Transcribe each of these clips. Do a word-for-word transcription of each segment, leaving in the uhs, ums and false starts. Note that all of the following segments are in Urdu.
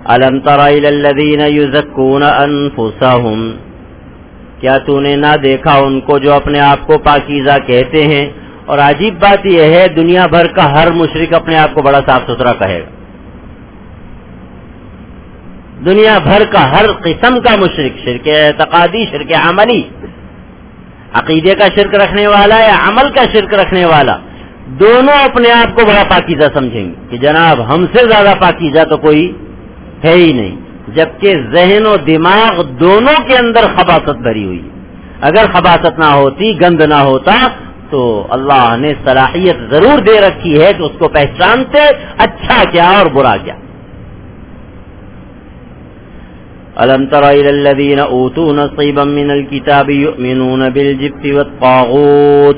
الم تر الی الذین یزکون انفسہم، کیا تو نے نہ دیکھا ان کو جو اپنے آپ کو پاکیزہ کہتے ہیں؟ اور عجیب بات یہ ہے دنیا بھر کا ہر مشرک اپنے آپ کو بڑا صاف ستھرا کہے گا، دنیا بھر کا ہر قسم کا مشرک، شرک اعتقادی، شرک عملی، عقیدے کا شرک رکھنے والا یا عمل کا شرک رکھنے والا، دونوں اپنے آپ کو بڑا پاکیزہ سمجھیں گے کہ جناب ہم سے زیادہ پاکیزہ تو کوئی ہے ہی نہیں، جبکہ ذہن و دماغ دونوں کے اندر خباثت بھری ہوئی ہے۔ اگر خباثت نہ ہوتی، گند نہ ہوتا تو اللہ نے صلاحیت ضرور دے رکھی ہے کہ اس کو پہچانتے اچھا کیا اور برا کیا۔ الم تر الی الذین اوتوا نصیبا من الکتاب یؤمنون بالجبت والطاغوت،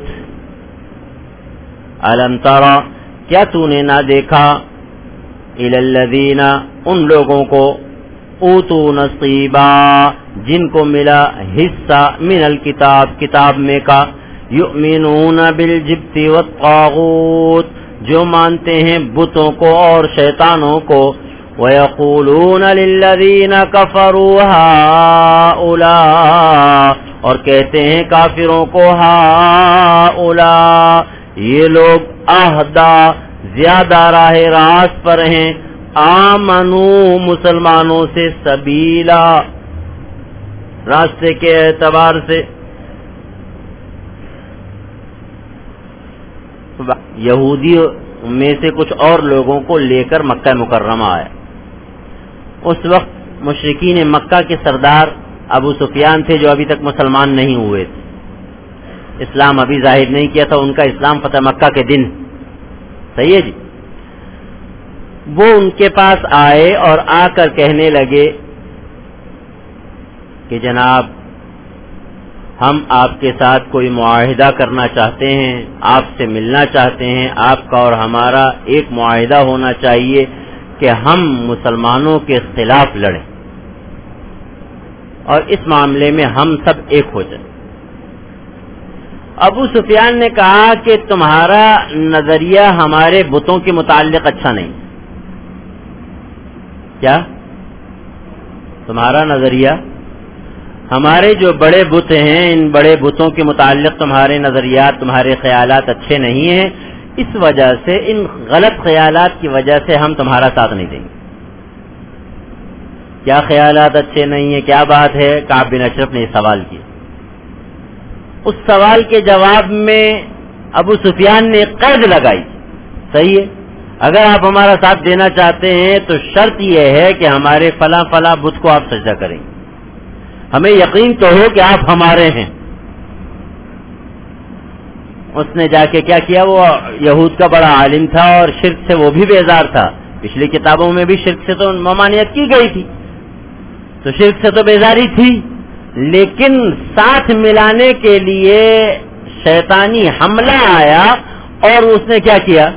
الم تر کیا تو نے نہ دیکھا، الی الذین ان لوگوں کو، اوتوا نصیبا جن کو ملا حصہ، من الکتاب کتاب میں کا، یؤمنون بالجبت والطاغوت جو مانتے ہیں بتوں کو اور شیطانوں کو، وَيَقُولُونَ لِلَّذِينَ كَفَرُوا هَؤُلَاءِ اور کہتے ہیں کافروں کو هَؤُلَاءِ یہ لوگ اہدا زیادہ راہ راست پر ہیں، آمنوا مسلمانوں سے، سبیلا راستے کے اعتبار سے۔ یہودی میں سے کچھ اور لوگوں کو لے کر مکہ مکرمہ آیا۔ اس وقت مشرکین مکہ کے سردار ابو سفیان تھے جو ابھی تک مسلمان نہیں ہوئے تھے، اسلام ابھی ظاہر نہیں کیا تھا، ان کا اسلام فتح مکہ کے دن، صحیح ہے جی۔ وہ ان کے پاس آئے اور آ کر کہنے لگے کہ جناب ہم آپ کے ساتھ کوئی معاہدہ کرنا چاہتے ہیں، آپ سے ملنا چاہتے ہیں، آپ کا اور ہمارا ایک معاہدہ ہونا چاہیے کہ ہم مسلمانوں کے خلاف لڑیں اور اس معاملے میں ہم سب ایک ہو جائیں۔ ابو سفیان نے کہا کہ تمہارا نظریہ ہمارے بتوں کے متعلق اچھا نہیں۔ کیا تمہارا نظریہ ہمارے جو بڑے بت ہیں، ان بڑے بتوں کے متعلق تمہارے نظریات، تمہارے خیالات اچھے نہیں ہیں، اس وجہ سے، ان غلط خیالات کی وجہ سے ہم تمہارا ساتھ نہیں دیں گے۔ کیا خیالات اچھے نہیں ہیں، کیا بات ہے؟ کعب بن اشرف نے یہ سوال کیا۔ اس سوال کے جواب میں ابو سفیان نے قید لگائی، صحیح ہے، اگر آپ ہمارا ساتھ دینا چاہتے ہیں تو شرط یہ ہے کہ ہمارے فلاں فلاں بت کو آپ سجدہ کریں، ہمیں یقین تو ہو کہ آپ ہمارے ہیں۔ اس نے جا کے کیا کیا، وہ یہود کا بڑا عالم تھا اور شرک سے وہ بھی بیزار تھا، پچھلی کتابوں میں بھی شرک سے تو ممانعت کی گئی تھی، تو شرک سے تو بیزاری تھی، لیکن ساتھ ملانے کے لیے شیطانی حملہ آیا اور اس نے کیا کیا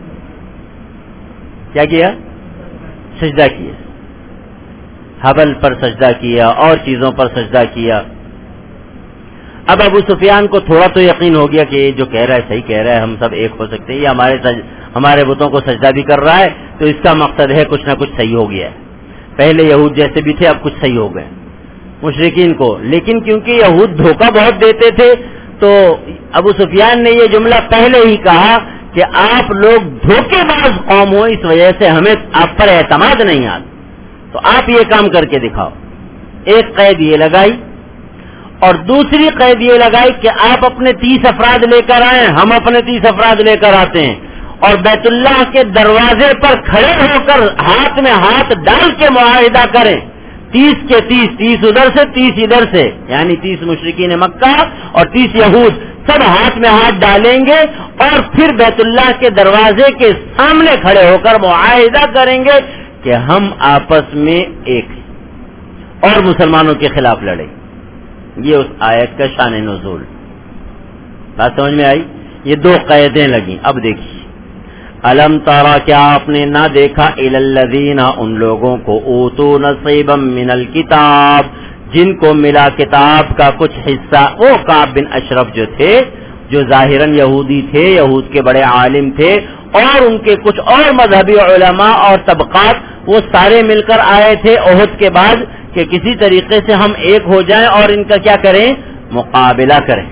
کیا کیا سجدہ کیا، حبل پر سجدہ کیا اور چیزوں پر سجدہ کیا۔ اب ابو سفیان کو تھوڑا تو یقین ہو گیا کہ یہ جو کہہ رہا ہے صحیح کہہ رہا ہے، ہم سب ایک ہو سکتے ہیں، یہ ہمارے سج... ہمارے بتوں کو سجدہ بھی کر رہا ہے، تو اس کا مقصد ہے کچھ نہ کچھ صحیح ہو گیا ہے، پہلے یہود جیسے بھی تھے اب کچھ صحیح ہو گئے مشرکین کو۔ لیکن کیونکہ یہود دھوکہ بہت دیتے تھے تو ابو سفیان نے یہ جملہ پہلے ہی کہا کہ آپ لوگ دھوکے باز قوم ہو، اس وجہ سے ہمیں آپ پر اعتماد نہیں آتا، تو آپ یہ کام کر کے دکھاؤ۔ ایک قید یہ لگائی اور دوسری قید یہ لگائی کہ آپ اپنے تیس افراد لے کر آئیں، ہم اپنے تیس افراد لے کر آتے ہیں، اور بیت اللہ کے دروازے پر کھڑے ہو کر ہاتھ میں ہاتھ ڈال کے معاہدہ کریں، تیس کے تیس، تیس ادھر سے تیس ادھر سے، یعنی تیس مشرکین مکہ اور تیس یہود، سب ہاتھ میں ہاتھ ڈالیں گے اور پھر بیت اللہ کے دروازے کے سامنے کھڑے ہو کر معاہدہ کریں گے کہ ہم آپس میں ایک ہیں اور مسلمانوں کے خلاف لڑیں۔ یہ اس آیت کا شان نزول، بات سمجھ میں آئی؟ یہ دو قیدیں لگیں۔ اب دیکھیے، الم تارا کیا آپ نے نہ دیکھا، الی الذین ان لوگوں کو، اوتوا نصیبا من الکتاب جن کو ملا کتاب کا کچھ حصہ۔ وہ کعب بن اشرف جو تھے، جو ظاہراً یہودی تھے، یہود کے بڑے عالم تھے، اور ان کے کچھ اور مذہبی علماء اور طبقات وہ سارے مل کر آئے تھے احد کے بعد کہ کسی طریقے سے ہم ایک ہو جائیں اور ان کا کیا کریں؟ مقابلہ کریں.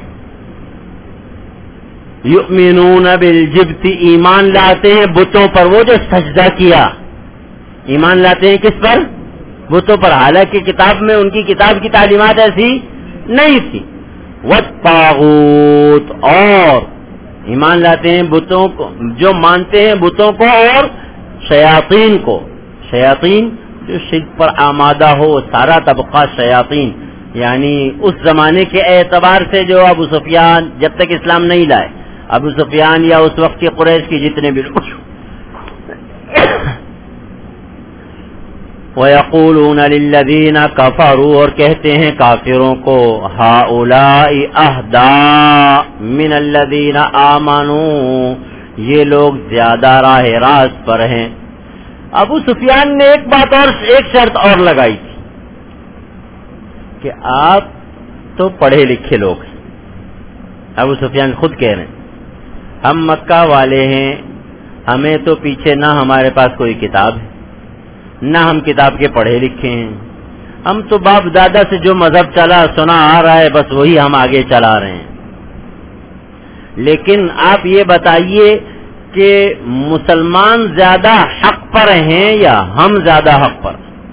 یؤمنون بالجبت، ایمان لاتے ہیں بتوں پر، وہ جو سجدہ کیا ایمان لاتے ہیں کس پر؟ بتوں پر، حالانکہ کتاب میں ان کی کتاب کی تعلیمات ایسی نہیں تھی. والطاغوت، اور ایمان لاتے ہیں بتوں کو، جو مانتے ہیں بتوں کو، اور شیاطین کو. شیاطین جو شرک پر آمادہ ہو، سارا طبقہ شیاطین، یعنی اس زمانے کے اعتبار سے جو ابو سفیان جب تک اسلام نہیں لائے، ابو سفیان یا اس وقت کے قریش کے جتنے بھی لوگ. وَيَقُولُونَ لِلَّذِينَ كَفَرُوا، اور کہتے ہیں کافروں کو، هَؤُلَاءِ أَهْدَىٰ مِنَ الَّذِينَ آمَنُوا، یہ لوگ زیادہ راہ راست پر ہیں. ابو سفیان نے ایک بات اور، ایک شرط اور لگائی تھی کہ آپ تو پڑھے لکھے لوگ ہیں. ابو سفیان خود کہہ رہے ہیں ہم مکہ والے ہیں، ہمیں تو پیچھے نہ ہمارے پاس کوئی کتاب ہے، نہ ہم کتاب کے پڑھے لکھے ہیں، ہم تو باپ دادا سے جو مذہب چلا سنا آ رہا ہے بس وہی ہم آگے چلا رہے ہیں. لیکن آپ یہ بتائیے کہ مسلمان زیادہ حق پر ہیں یا ہم زیادہ حق پر؟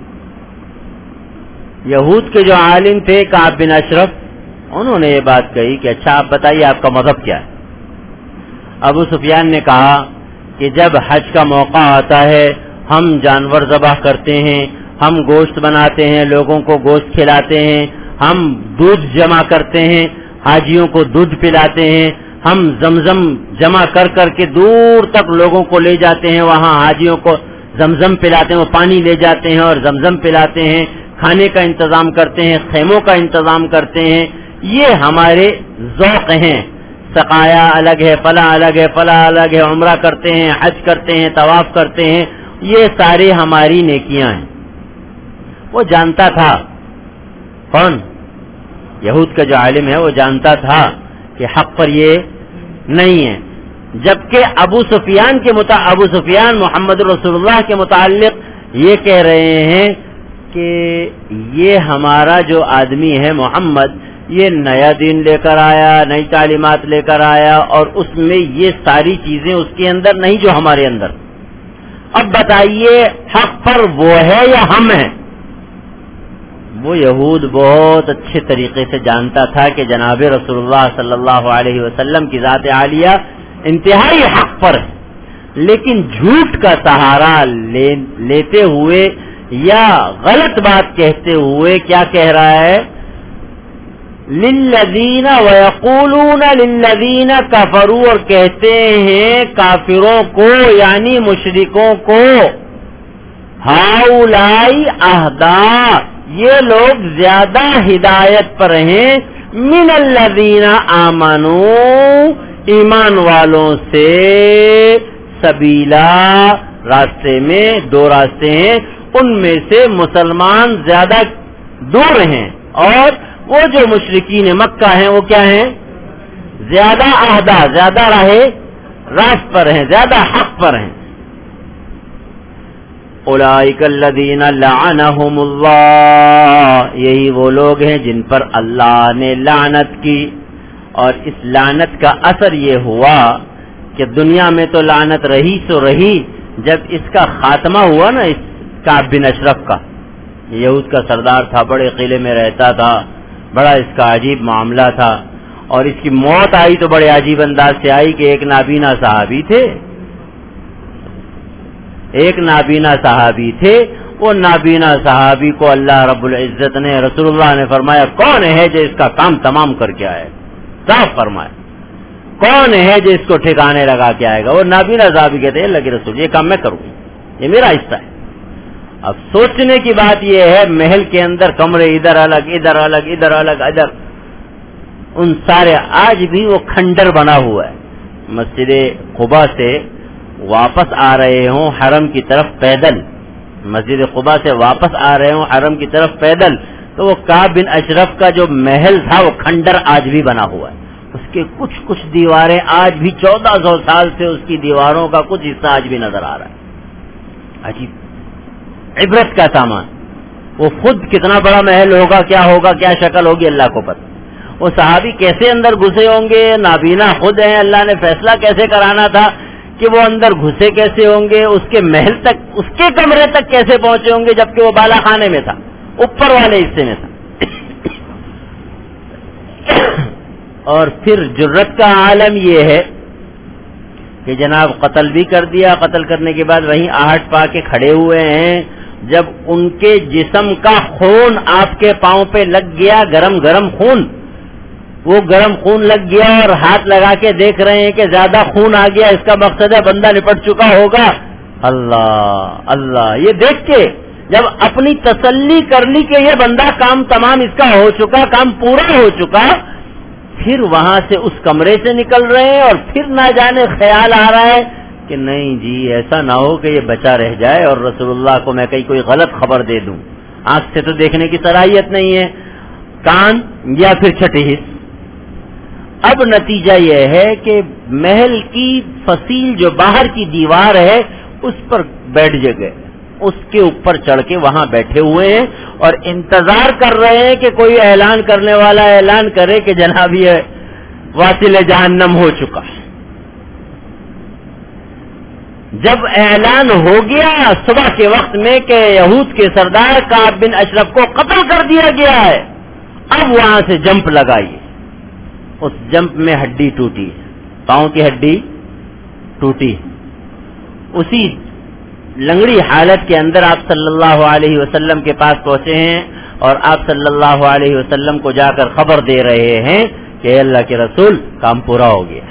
یہود کے جو عالم تھے کعب بن اشرف، انہوں نے یہ بات کہی کہ اچھا آپ بتائیے آپ کا مذہب کیا ہے؟ ابو سفیان نے کہا کہ جب حج کا موقع آتا ہے ہم جانور ذبح کرتے ہیں، ہم گوشت بناتے ہیں، لوگوں کو گوشت کھلاتے ہیں، ہم دودھ جمع کرتے ہیں، حاجیوں کو دودھ پلاتے ہیں، ہم زمزم جمع کر کر کے دور تک لوگوں کو لے جاتے ہیں، وہاں حاجیوں کو زمزم پلاتے ہیں، وہ پانی لے جاتے ہیں اور زمزم پلاتے ہیں، کھانے کا انتظام کرتے ہیں، خیموں کا انتظام کرتے ہیں. یہ ہمارے ذوق ہیں. سقایا الگ ہے، فلاں الگ ہے، فلاں الگ ہے، عمرہ کرتے ہیں، حج کرتے ہیں، طواف کرتے ہیں، یہ ساری ہماری نیکیاں ہیں. وہ جانتا تھا، کون؟ یہود کا جو عالم ہے وہ جانتا تھا کہ حق پر یہ نہیں ہے. جبکہ ابو سفیان کے متا ابو سفیان محمد رسول اللہ کے متعلق یہ کہہ رہے ہیں کہ یہ ہمارا جو آدمی ہے محمد، یہ نیا دین لے کر آیا، نئی تعلیمات لے کر آیا، اور اس میں یہ ساری چیزیں اس کے اندر نہیں جو ہمارے اندر. اب بتائیے حق پر وہ ہے یا ہم ہیں؟ وہ یہود بہت اچھے طریقے سے جانتا تھا کہ جناب رسول اللہ صلی اللہ علیہ وسلم کی ذات عالیہ انتہائی حق پر ہے، لیکن جھوٹ کا سہارا لے لیتے ہوئے یا غلط بات کہتے ہوئے کیا کہہ رہا ہے؟ للذین ویقولون للذین کفروا، اور کہتے ہیں کافروں کو یعنی مشرکوں کو، ہاؤلائی اہدیٰ، یہ لوگ زیادہ ہدایت پر ہیں، من الذین آمنوا، ایمان والوں سے، سبیلا، راستے میں دو راستے ہیں، ان میں سے مسلمان زیادہ دور ہیں، اور وہ جو مشرکین مکہ ہیں وہ کیا ہیں؟ زیادہ اہدا، زیادہ راہ راست پر ہیں، زیادہ حق پر ہیں. اولئک الذین لعنہم اللہ، یہی وہ لوگ ہیں جن پر اللہ نے لعنت کی. اور اس لعنت کا اثر یہ ہوا کہ دنیا میں تو لعنت رہی سو رہی، جب اس کا خاتمہ ہوا نا، اس کعب بن اشرف کا، یہود کا سردار تھا، بڑے قلعے میں رہتا تھا، بڑا اس کا عجیب معاملہ تھا، اور اس کی موت آئی تو بڑے عجیب انداز سے آئی کہ ایک نابینا صحابی تھے، ایک نابینا صحابی تھے. وہ نابینا صحابی کو اللہ رب العزت نے، رسول اللہ نے فرمایا کون ہے جو اس کا کام تمام کر کے آئے؟ صاف فرمایا کون ہے جو اس کو ٹھکانے لگا کے آئے گا؟ وہ نابینا صحابی کہتے ہیں اللہ کے رسول یہ کام میں کروں، یہ میرا حصہ ہے. اب سوچنے کی بات یہ ہے، محل کے اندر کمرے ادھر الگ ادھر الگ ادھر الگ ادھر، ان سارے آج بھی وہ کھنڈر بنا ہوا ہے. مسجد قباء سے واپس آ رہے ہوں حرم کی طرف پیدل، مسجد قباء سے واپس آ رہے ہوں حرم کی طرف پیدل، تو وہ کعب بن اشرف کا جو محل تھا وہ کھنڈر آج بھی بنا ہوا ہے. اس کے کچھ کچھ دیواریں آج بھی چودہ سو سال سے اس کی دیواروں کا کچھ حصہ آج بھی نظر آ رہا ہے. عجیب. عبرت کا سامان. وہ خود کتنا بڑا محل ہوگا, کیا ہوگا, کیا شکل ہوگی, اللہ کو پتہ. وہ صحابی کیسے اندر گھسے ہوں گے, نابینا خود ہیں, اللہ نے فیصلہ کیسے کرانا تھا کہ وہ اندر گھسے کیسے ہوں گے, اس کے محل تک, اس کے کمرے تک کیسے پہنچے ہوں گے, جبکہ وہ بالا خانے میں تھا, اوپر والے حصے میں تھا. اور پھر جرت کا عالم یہ ہے کہ جناب قتل بھی کر دیا, قتل کرنے کے بعد وہیں آہٹ پا کے کھڑے ہوئے ہیں. جب ان کے جسم کا خون آپ کے پاؤں پہ لگ گیا, گرم گرم خون, وہ گرم خون لگ گیا اور ہاتھ لگا کے دیکھ رہے ہیں کہ زیادہ خون آ گیا, اس کا مقصد ہے بندہ نپٹ چکا ہوگا. اللہ اللہ, یہ دیکھ کے جب اپنی تسلی کر لی کہ یہ بندہ کام تمام اس کا ہو چکا, کام پورا ہو چکا, پھر وہاں سے اس کمرے سے نکل رہے ہیں. اور پھر نہ جانے خیال آ رہا ہے کہ نہیں جی ایسا نہ ہو کہ یہ بچا رہ جائے اور رسول اللہ کو میں کہیں کوئی غلط خبر دے دوں. آنکھ سے تو دیکھنے کی صلاحیت نہیں ہے, کان یا پھر چھٹی حص. اب نتیجہ یہ ہے کہ محل کی فصیل جو باہر کی دیوار ہے اس پر بیٹھ گئے, اس کے اوپر چڑھ کے وہاں بیٹھے ہوئے ہیں اور انتظار کر رہے ہیں کہ کوئی اعلان کرنے والا اعلان کرے کہ جناب یہ واصل جہنم ہو چکا. جب اعلان ہو گیا صبح کے وقت میں کہ یہود کے سردار کعب بن اشرف کو قتل کر دیا گیا ہے, اب وہاں سے جمپ لگائیے. اس جمپ میں ہڈی ٹوٹی, پاؤں کی ہڈی ٹوٹی. اسی لنگڑی حالت کے اندر آپ صلی اللہ علیہ وسلم کے پاس پہنچے ہیں اور آپ صلی اللہ علیہ وسلم کو جا کر خبر دے رہے ہیں کہ اللہ کے رسول کام پورا ہو گیا,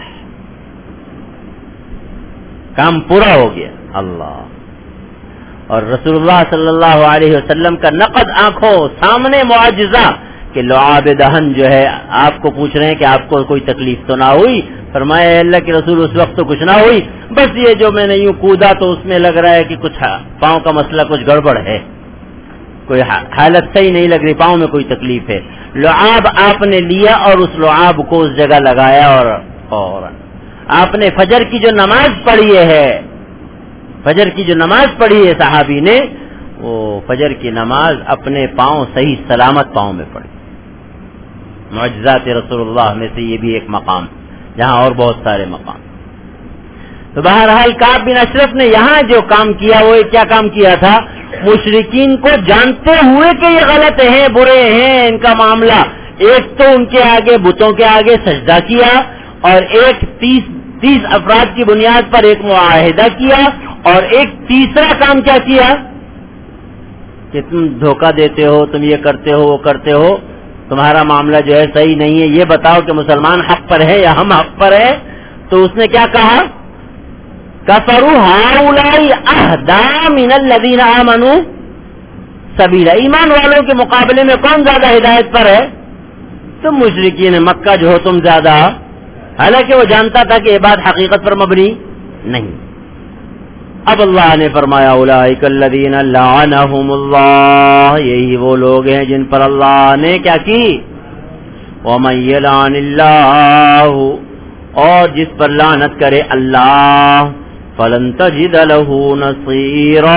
کام پورا ہو گیا. اللہ, اور رسول اللہ صلی اللہ علیہ وسلم کا نقد آنکھوں سامنے معجزہ کہ لعاب دہن جو ہے آپ کو پوچھ رہے ہیں کہ آپ کو کوئی تکلیف تو نہ ہوئی. فرمایا اللہ کے رسول اس وقت تو کچھ نہ ہوئی, بس یہ جو میں نے یوں کودا تو اس میں لگ رہا ہے کہ کچھ پاؤں کا مسئلہ کچھ گڑبڑ ہے, کوئی حالت صحیح نہیں لگ رہی, پاؤں میں کوئی تکلیف ہے. لعاب آپ نے لیا اور اس لعاب کو اس جگہ لگایا اور, اور آپ نے فجر کی جو نماز پڑھی ہے, فجر کی جو نماز پڑھی ہے صحابی نے, وہ فجر کی نماز اپنے پاؤں صحیح سلامت پاؤں میں پڑھی. معجزات رسول اللہ میں سے یہ بھی ایک مقام, جہاں اور بہت سارے مقام. تو بہرحال کعب بن اشرف نے یہاں جو کام کیا وہ کیا کام کیا تھا, مشرکین کو جانتے ہوئے کہ یہ غلط ہیں, برے ہیں ان کا معاملہ, ایک تو ان کے آگے بتوں کے آگے سجدہ کیا اور ایک تیس تیس افراد کی بنیاد پر ایک معاہدہ کیا, اور ایک تیسرا کام کیا کیا کہ تم دھوکہ دیتے ہو, تم یہ کرتے ہو وہ کرتے ہو, تمہارا معاملہ جو ہے صحیح نہیں ہے, یہ بتاؤ کہ مسلمان حق پر ہے یا ہم حق پر ہے. تو اس نے کیا کہا, کفروا ہؤلاء اہدی من الذین آمنوا سبیلا, ایمان والوں کے مقابلے میں کون زیادہ ہدایت پر ہے, تم مشرکین مکہ جو ہو تم زیادہ. حالانکہ وہ جانتا تھا کہ یہ بات حقیقت پر مبنی نہیں. اب اللہ نے فرمایا اولئک الذین لعنہم اللہ, یہی وہ لوگ ہیں جن پر اللہ نے کیا کی, ومن یلعن اللہ, اور جس پر لعنت کرے اللہ, فلن تجد له نصیرا,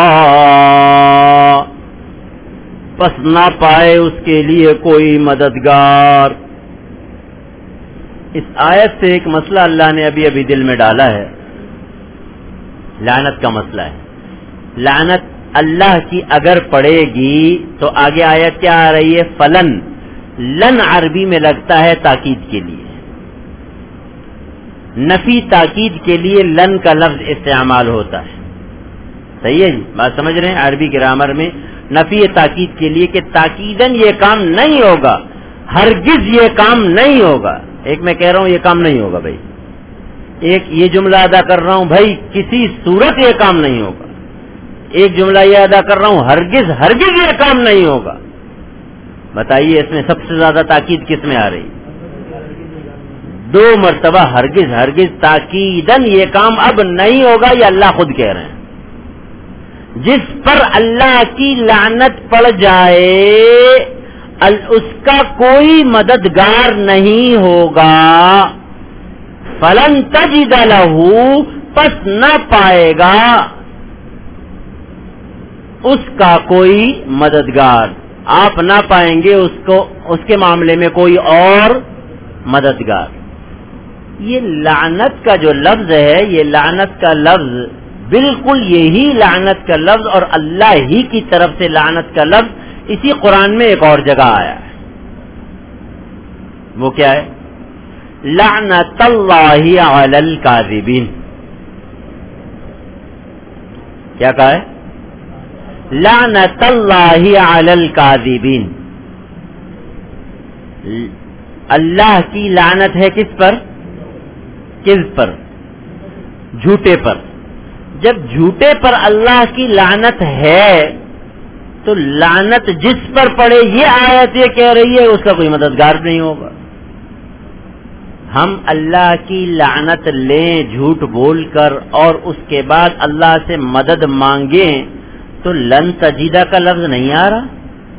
پس نہ پائے اس کے لیے کوئی مددگار. اس آیت سے ایک مسئلہ اللہ نے ابھی ابھی دل میں ڈالا ہے, لعنت کا مسئلہ ہے. لعنت اللہ کی اگر پڑے گی تو آگے آیت کیا آ رہی ہے, فلن. لن عربی میں لگتا ہے تاکید کے لیے, نفی تاکید کے لیے لن کا لفظ استعمال ہوتا ہے. صحیح ہے جی, بات سمجھ رہے ہیں, عربی گرامر میں نفی تاکید کے لیے کہ تاکیدن یہ کام نہیں ہوگا, ہرگز یہ کام نہیں ہوگا. ایک میں کہہ رہا ہوں یہ کام نہیں ہوگا بھائی, ایک یہ جملہ ادا کر رہا ہوں بھائی کسی صورت یہ کام نہیں ہوگا, ایک جملہ یہ ادا کر رہا ہوں ہرگز ہرگز یہ کام نہیں ہوگا. بتائیے اس میں سب سے زیادہ تاکید کس میں آ رہی, دو مرتبہ ہرگز ہرگز تاکیدن یہ کام اب نہیں ہوگا, یہ اللہ خود کہہ رہے ہیں. جس پر اللہ کی لعنت پڑ جائے اس کا کوئی مددگار نہیں ہوگا. فلن تجد لہ, پس نہ پائے گا اس کا کوئی مددگار، آپ نہ پائیں گے اس کو اس کے معاملے میں کوئی اور مددگار۔ یہ لعنت کا جو لفظ ہے، یہ لعنت کا لفظ بالکل یہی لعنت کا لفظ اور اللہ ہی کی طرف سے لعنت کا لفظ اسی قرآن میں ایک اور جگہ آیا ہے۔ وہ کیا ہے؟ لعنت اللہ علی الکاذبین۔ کیا کہا ہے؟ لعنت اللہ علی الکاذبین۔ اللہ کی لعنت ہے کس پر؟ کذب پر، جھوٹے پر۔ جب جھوٹے پر اللہ کی لعنت ہے تو لعنت جس پر پڑے، یہ آیت یہ کہہ رہی ہے اس کا کوئی مددگار نہیں ہوگا۔ ہم اللہ کی لعنت لیں جھوٹ بول کر اور اس کے بعد اللہ سے مدد مانگیں تو لن تجیدہ کا لفظ نہیں آ رہا۔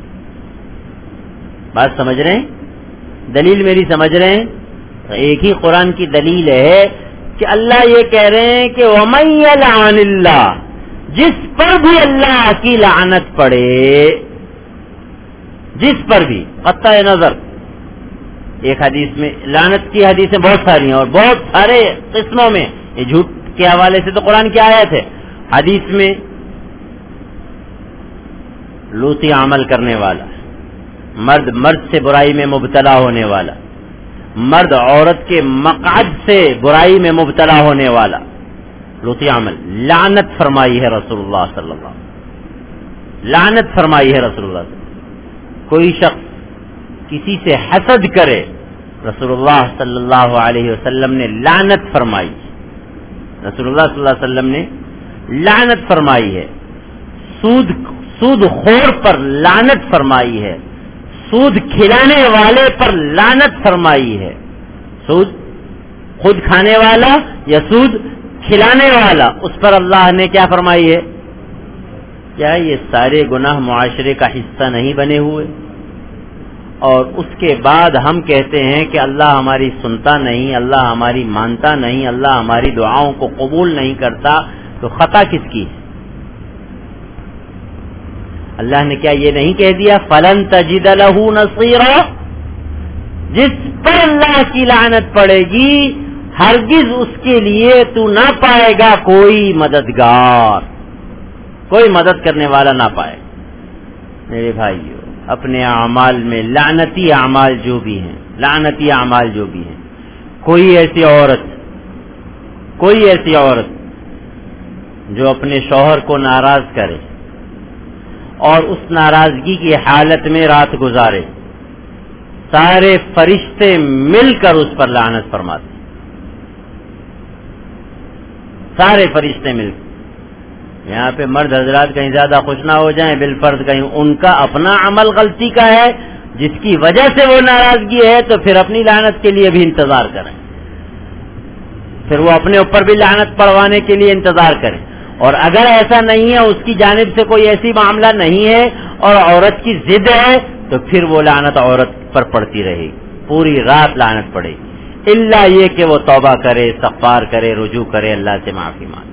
بات سمجھ رہے ہیں؟ دلیل میری سمجھ رہے ہیں؟ ایک ہی قرآن کی دلیل ہے کہ اللہ یہ کہہ رہے ہیں کہ وَمَن يَلْعَنِ اللَّهُ، جس پر بھی اللہ کی لعنت پڑے، جس پر بھی، قطع نظر۔ ایک حدیث میں لعنت کی حدیثیں بہت ساری ہیں اور بہت سارے قسموں میں، یہ جھوٹ کے حوالے سے تو قرآن کی آیت ہے، حدیث میں لوطی عمل کرنے والا، مرد مرد سے برائی میں مبتلا ہونے والا، مرد عورت کے مقعد سے برائی میں مبتلا ہونے والا، لوطی عمل، لعنت فرمائی ہے رسول اللہ صلی اللہ علیہ وسلم، لعنت فرمائی ہے رسول اللہ صلی اللہ علیہ وسلم۔ کوئی شخص کسی سے حسد کرے، رسول اللہ صلی اللہ علیہ وسلم نے لعنت فرمائی، رسول اللہ صلی اللہ علیہ وسلم نے لعنت فرمائی ہے۔ سود سود خور پر لعنت فرمائی ہے، سود کھلانے والے پر لعنت فرمائی ہے۔ سود خود کھانے والا یا سود کھلانے والا، اس پر اللہ نے کیا فرمائی ہے؟ کیا یہ سارے گناہ معاشرے کا حصہ نہیں بنے ہوئے؟ اور اس کے بعد ہم کہتے ہیں کہ اللہ ہماری سنتا نہیں، اللہ ہماری مانتا نہیں، اللہ ہماری دعاؤں کو قبول نہیں کرتا، تو خطا کس کی ہے؟ اللہ نے کیا یہ نہیں کہہ دیا فَلَن تَجِدَ لَهُ نَصِيرًا؟ جس پر اللہ کی لعنت پڑے گی ہرگز اس کے لیے تو نہ پائے گا کوئی مددگار، کوئی مدد کرنے والا نہ پائے۔ میرے بھائیو، اپنے اعمال میں لعنتی اعمال جو بھی ہیں، لعنتی اعمال جو بھی ہیں، کوئی ایسی عورت کوئی ایسی عورت جو اپنے شوہر کو ناراض کرے اور اس ناراضگی کی حالت میں رات گزارے، سارے فرشتے مل کر اس پر لعنت فرماتے، سارے فرشتے مل کر۔ یہاں پہ مرد حضرات کہیں زیادہ خوش نہ ہو جائیں، بالفرض کہیں ان کا اپنا عمل غلطی کا ہے جس کی وجہ سے وہ ناراضگی ہے، تو پھر اپنی لعنت کے لیے بھی انتظار کریں، پھر وہ اپنے اوپر بھی لعنت پڑوانے کے لیے انتظار کریں۔ اور اگر ایسا نہیں ہے، اس کی جانب سے کوئی ایسی معاملہ نہیں ہے اور عورت کی ضد ہے، تو پھر وہ لعنت عورت پر پڑتی رہے گی، پوری رات لعنت پڑے گی، الا یہ کہ وہ توبہ کرے، استغفار کرے، رجوع کرے، اللہ سے معافی مانگے۔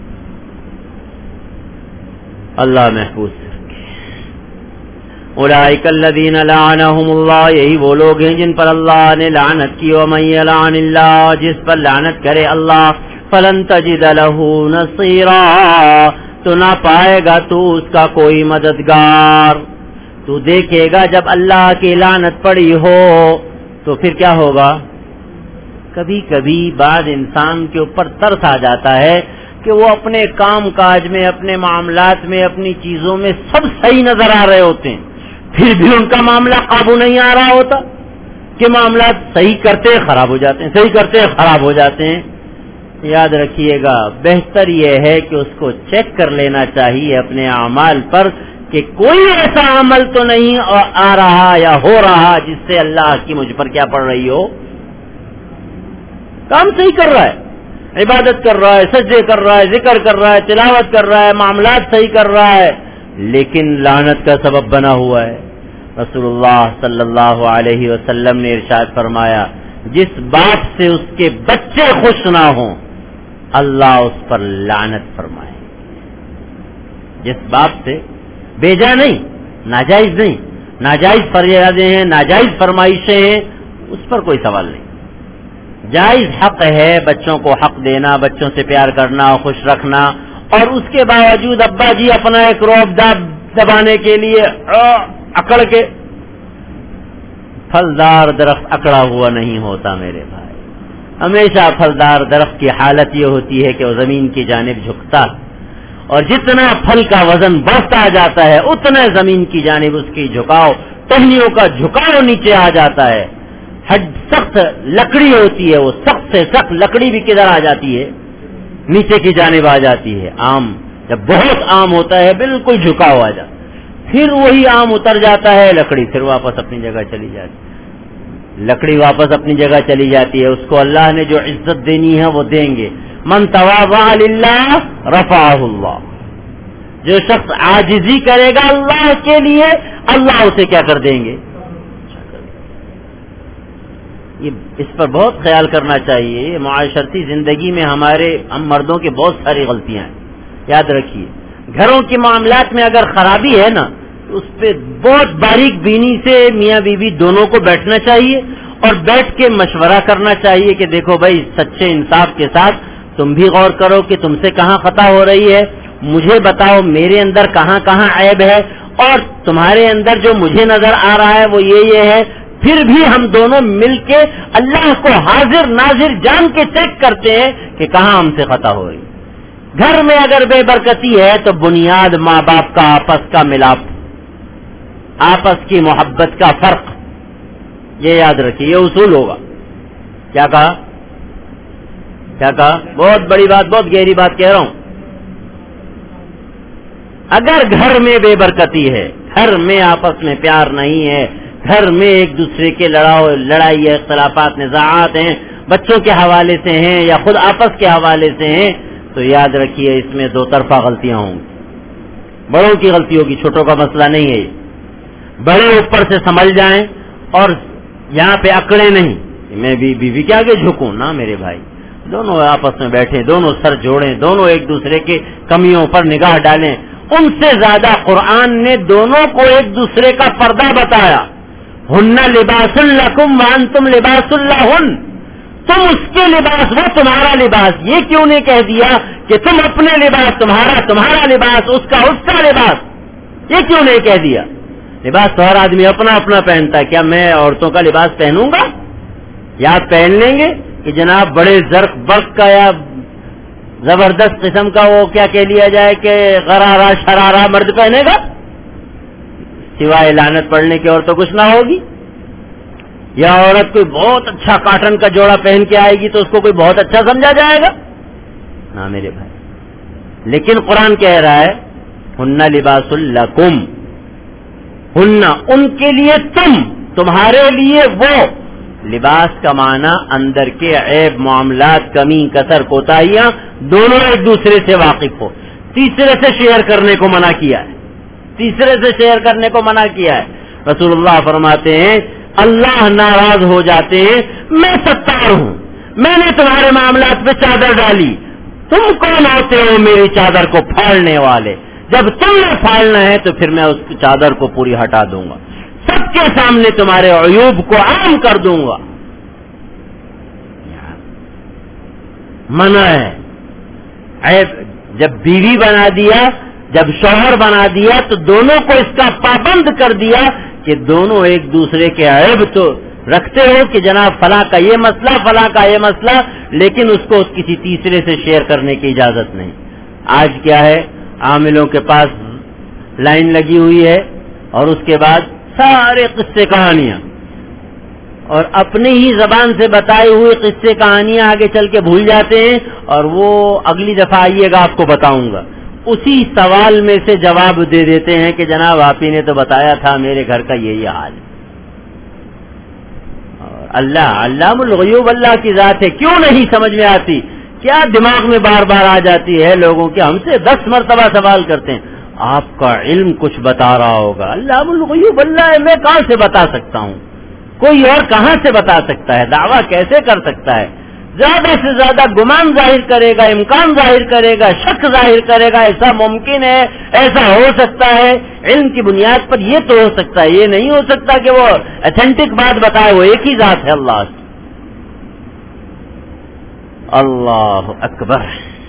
اللہ محفوظ رکھے۔ اولئک الذین لعنہم اللہ، یہی وہ لوگ ہیں جن پر اللہ نے لعنت کی۔ ومن یلعن اللہ، جس پر لعنت کرے اللہ، فلن تجد له نصیرا، تو نہ پائے گا تو اس کا کوئی مددگار۔ تو دیکھے گا جب اللہ کی لعنت پڑی ہو تو پھر کیا ہوگا؟ کبھی کبھی بعض انسان کے اوپر ترس آ جاتا ہے کہ وہ اپنے کام کاج میں، اپنے معاملات میں، اپنی چیزوں میں سب صحیح نظر آ رہے ہوتے ہیں، پھر بھی ان کا معاملہ قابو نہیں آ رہا ہوتا، کہ معاملات صحیح کرتے خراب ہو جاتے ہیں، صحیح کرتے خراب ہو جاتے ہیں۔ یاد رکھیے گا، بہتر یہ ہے کہ اس کو چیک کر لینا چاہیے اپنے اعمال پر کہ کوئی ایسا عمل تو نہیں آ رہا یا ہو رہا جس سے اللہ کی مجھ پر کیا پڑ رہی ہو۔ کام صحیح کر رہا ہے، عبادت کر رہا ہے، سجدے کر رہا ہے، ذکر کر رہا ہے، تلاوت کر رہا ہے، معاملات صحیح کر رہا ہے، لیکن لعنت کا سبب بنا ہوا ہے۔ رسول اللہ صلی اللہ علیہ وسلم نے ارشاد فرمایا، جس بات سے اس کے بچے خوش نہ ہوں اللہ اس پر لعنت فرمائے۔ جس باپ سے بیجا نہیں، ناجائز نہیں، ناجائز فریادیں ہیں، ناجائز فرمائشیں ہیں، اس پر کوئی سوال نہیں. جائز حق ہے بچوں کو حق دینا، بچوں سے پیار کرنا، خوش رکھنا، اور اس کے باوجود ابا جی اپنا ایک روب داب دبانے کے لیے اکڑ کے. پھلدار درخت اکڑا ہوا نہیں ہوتا میرے بھائی، ہمیشہ پھلدار درخت کی حالت یہ ہوتی ہے کہ وہ زمین کی جانب جھکتا، اور جتنا پھل کا وزن بڑھتا جاتا ہے اتنا زمین کی جانب اس کی جھکاؤ، ٹہنیوں کا جھکاؤ نیچے آ جاتا ہے. سخت لکڑی ہوتی ہے، وہ سخت سے سخت لکڑی بھی کدھر آ جاتی ہے؟ نیچے کی جانب آ جاتی ہے. آم جب بہت آم ہوتا ہے بالکل جھکاؤ آ جاتا، پھر وہی آم اتر جاتا ہے، لکڑی پھر واپس اپنی جگہ چلی جاتی ہے. لکڑی واپس اپنی جگہ چلی جاتی ہے. اس کو اللہ نے جو عزت دینی ہے وہ دیں گے. من تواضع للہ رفعہ اللہ. جو شخص عاجزی کرے گا اللہ کے لیے، اللہ اسے کیا کر دیں گے؟ یہ اس پر بہت خیال کرنا چاہیے. معاشرتی زندگی میں ہمارے ہم مردوں کی بہت ساری غلطیاں ہیں، یاد رکھیے. گھروں کے معاملات میں اگر خرابی ہے نا، تو اس پہ بہت باریک بینی سے میاں بیوی دونوں کو بیٹھنا چاہیے اور بیٹھ کے مشورہ کرنا چاہیے کہ دیکھو بھائی، سچے انصاف کے ساتھ تم بھی غور کرو کہ تم سے کہاں خطا ہو رہی ہے، مجھے بتاؤ میرے اندر کہاں کہاں عیب ہے، اور تمہارے اندر جو مجھے نظر آ رہا ہے وہ یہ یہ ہے. پھر بھی ہم دونوں مل کے اللہ کو حاضر ناظر جان کے چیک کرتے ہیں کہ کہاں ہم سے خطا ہو رہی. گھر میں اگر بے برکتی ہے تو بنیاد ماں باپ کا آپس کا ملاپ، آپس کی محبت کا فرق. یہ یاد رکھیے، یہ اصول ہوگا. کیا کہا کیا کہا بہت بڑی بات، بہت گہری بات کہہ رہا ہوں. اگر گھر میں بے برکتی ہے، گھر میں آپس میں پیار نہیں ہے، گھر میں ایک دوسرے کے لڑاؤ لڑائی یا اختلافات نزاعات ہیں، بچوں کے حوالے سے ہیں یا خود آپس کے حوالے سے ہیں، تو یاد رکھیے اس میں دو طرفہ غلطیاں ہوں گی. بڑوں کی غلطی ہوگی، چھوٹوں کا مسئلہ نہیں ہے. بڑے اوپر سے سنبھل جائیں اور یہاں پہ اکڑے نہیں، میں بھی بیوی کے آگے جھکوں نا میرے بھائی. دونوں آپس میں بیٹھیں، دونوں سر جوڑیں، دونوں ایک دوسرے کے کمیوں پر نگاہ ڈالیں. ان سے زیادہ قرآن نے دونوں کو ایک دوسرے کا پردہ بتایا. ہن لباس لکم وانتم لباس لہن. تم اس کے لباس، وہ تمہارا لباس. یہ کیوں نہیں کہہ دیا کہ تم اپنے لباس، تمہارا تمہارا لباس، اس کا اس کا لباس؟ یہ کیوں نہیں کہہ دیا؟ لباس تو ہر آدمی اپنا اپنا پہنتا ہے. کیا میں عورتوں کا لباس پہنوں گا؟ یا آپ پہن لیں گے کہ جناب بڑے زرق برق کا یا زبردست قسم کا وہ کیا کہہ لیا جائے کہ غرارہ شرارہ مرد پہنے گا؟ سوائے لعنت پڑھنے کی اور تو کچھ نہ ہوگی. یا عورت کوئی بہت اچھا کاٹن کا جوڑا پہن کے آئے گی تو اس کو کوئی بہت اچھا سمجھا جائے گا؟ نہ میرے بھائی. لیکن قرآن کہہ رہا ہے ہن لباس لکم، ہن ان کے لیے، تم تمہارے لیے وہ. لباس کا معنی اندر کے عیب، معاملات، کمی کسر کوتاہیاں دونوں ایک دوسرے سے واقف ہو. تیسرے سے شیئر کرنے کو منع کیا ہے، تیسرے سے شیئر کرنے کو منع کیا ہے. رسول اللہ فرماتے ہیں اللہ ناراض ہو جاتے ہیں، میں ستار ہوں، میں نے تمہارے معاملات پہ چادر ڈالی، تم کون ہوتے ہو میری چادر کو پھاڑنے والے؟ جب تم نے پھاڑنا ہے تو پھر میں اس چادر کو پوری ہٹا دوں گا، سب کے سامنے تمہارے عیوب کو عام کر دوں گا. منع ہے. عیب جب بیوی بنا دیا، جب شوہر بنا دیا تو دونوں کو اس کا پابند کر دیا کہ دونوں ایک دوسرے کے عیب تو رکھتے ہو کہ جناب فلاں کا یہ مسئلہ، فلاں کا یہ مسئلہ، لیکن اس کو کسی تیسرے سے شیئر کرنے کی اجازت نہیں. آج کیا ہے، عاملوں کے پاس لائن لگی ہوئی ہے اور اس کے بعد سارے قصے کہانیاں، اور اپنی ہی زبان سے بتائے ہوئے قصے کہانیاں آگے چل کے بھول جاتے ہیں، اور وہ اگلی دفعہ آئیے گا آپ کو بتاؤں گا، اسی سوال میں سے جواب دے دیتے ہیں کہ جناب آپ ہی نے تو بتایا تھا میرے گھر کا یہی حال ہے. اور اللہ علام الغیوب اللہ کی ذات ہے، کیوں نہیں سمجھ میں آتی؟ کیا دماغ میں بار بار آ جاتی ہے لوگوں کے، ہم سے دس مرتبہ سوال کرتے ہیں آپ کا علم کچھ بتا رہا ہوگا. علام الغیوب اللہ ہے، میں کہاں سے بتا سکتا ہوں؟ کوئی اور کہاں سے بتا سکتا ہے؟ دعویٰ کیسے کر سکتا ہے؟ زیادہ سے زیادہ گمان ظاہر کرے گا، امکان ظاہر کرے گا، شک ظاہر کرے گا، ایسا ممکن ہے، ایسا ہو سکتا ہے، علم کی بنیاد پر یہ تو ہو سکتا ہے، یہ نہیں ہو سکتا کہ وہ ایتھینٹک بات بتائے، وہ ایک ہی ذات ہے اللہ کی۔ اللہ اکبر۔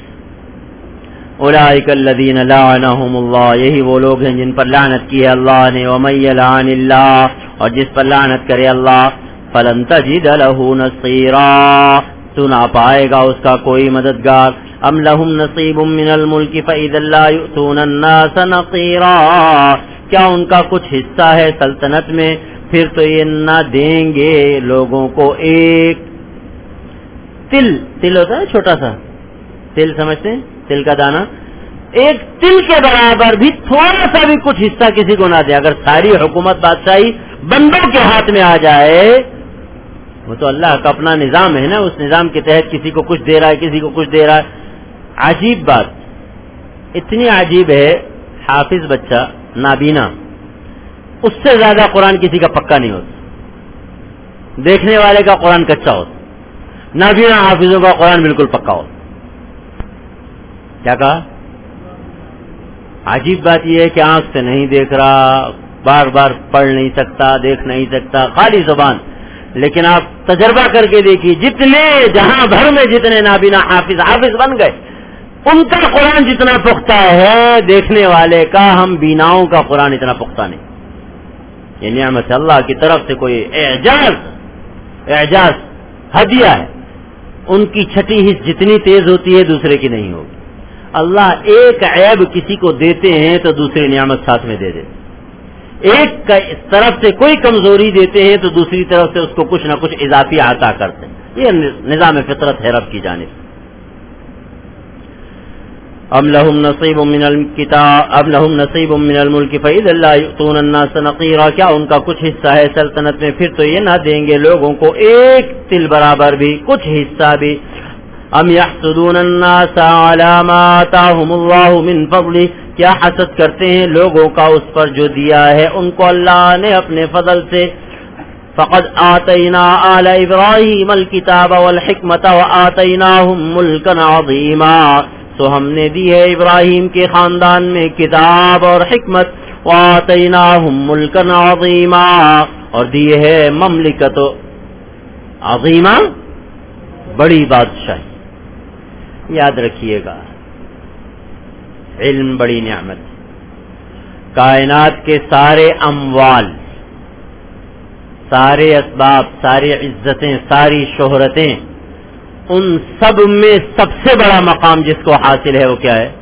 اولئک الذین لعنہم اللہ، یہی وہ لوگ ہیں جن پر لعنت کی ہے اللہ نے، ومن یلعن اللہ، اور جس پر لعنت کرے اللہ، فلن تجد له نصیرا، تو نہ پائے گا اس کا کوئی مددگار۔ ام لهم نصیب من الملک فاذا لا یؤتون الناس نقیرا، کیا ان کا کچھ حصہ ہے سلطنت میں، پھر تو یہ نہ دیں گے لوگوں کو ایک تل، تل ہوتا ہے چھوٹا سا تل، سمجھتے ہیں تل کا دانہ، ایک تل کے برابر بھی تھوڑا سا بھی کچھ حصہ کسی کو نہ دے۔ اگر ساری حکومت بادشاہی بندوں کے ہاتھ میں آ جائے، وہ تو اللہ کا اپنا نظام ہے نا، اس نظام کے تحت کسی کو کچھ دے رہا ہے، کسی کو کچھ دے رہا ہے۔ عجیب بات، اتنی عجیب ہے، حافظ بچہ نابینا، اس سے زیادہ قرآن کسی کا پکا نہیں ہوتا، دیکھنے والے کا قرآن کچا ہوتا، نابینا حافظوں کا قرآن بالکل پکا ہوتا۔ کیا کہا؟ عجیب بات یہ ہے کہ آنکھ سے نہیں دیکھ رہا، بار بار پڑھ نہیں سکتا، دیکھ نہیں سکتا، خالی زبان، لیکن آپ تجربہ کر کے دیکھیے، جتنے جہاں بھر میں جتنے نابینا حافظ حافظ بن گئے، ان کا قرآن جتنا پختہ ہے، دیکھنے والے کا، ہم بیناؤں کا قرآن اتنا پختہ نہیں۔ یہ نعمت اللہ کی طرف سے کوئی اعجاز اعجاز ہدیہ ہے۔ ان کی چھٹی حص جتنی تیز ہوتی ہے دوسرے کی نہیں ہوگی۔ اللہ ایک عیب کسی کو دیتے ہیں تو دوسری نعمت ساتھ میں دے دیتے، ایک طرف سے کوئی کمزوری دیتے ہیں تو دوسری طرف سے اس کو کچھ نہ کچھ اضافی عطا کرتے ہیں۔ یہ نظام فطرت ہے رب کی جانب۔ ام لهم نصیب من الکتاب ام لهم نصیب من الملک فاذا لا یؤتون الناس نقیرا، کیا ان کا کچھ حصہ ہے سلطنت میں، پھر تو یہ نہ دیں گے لوگوں کو ایک تل برابر بھی، کچھ حصہ بھی۔ ام یحسدون الناس علی ما آتاهم اللہ من فضلہ، کیا حسد کرتے ہیں لوگوں کا اس پر جو دیا ہے ان کو اللہ نے اپنے فضل سے۔ فقد آتینا آل ابراہیم الکتاب والحکمت وآتیناہم ملکا عظیما، تو ہم نے دی ہے ابراہیم کے خاندان میں کتاب اور حکمت، وآتیناہم ملکا عظیما، اور دی ہے مملکت عظیما، بڑی بادشاہی۔ یاد رکھیے گا، علم بڑی نعمت، کائنات کے سارے اموال، سارے اسباب، ساری عزتیں، ساری شہرتیں، ان سب میں سب سے بڑا مقام جس کو حاصل ہے وہ کیا ہے؟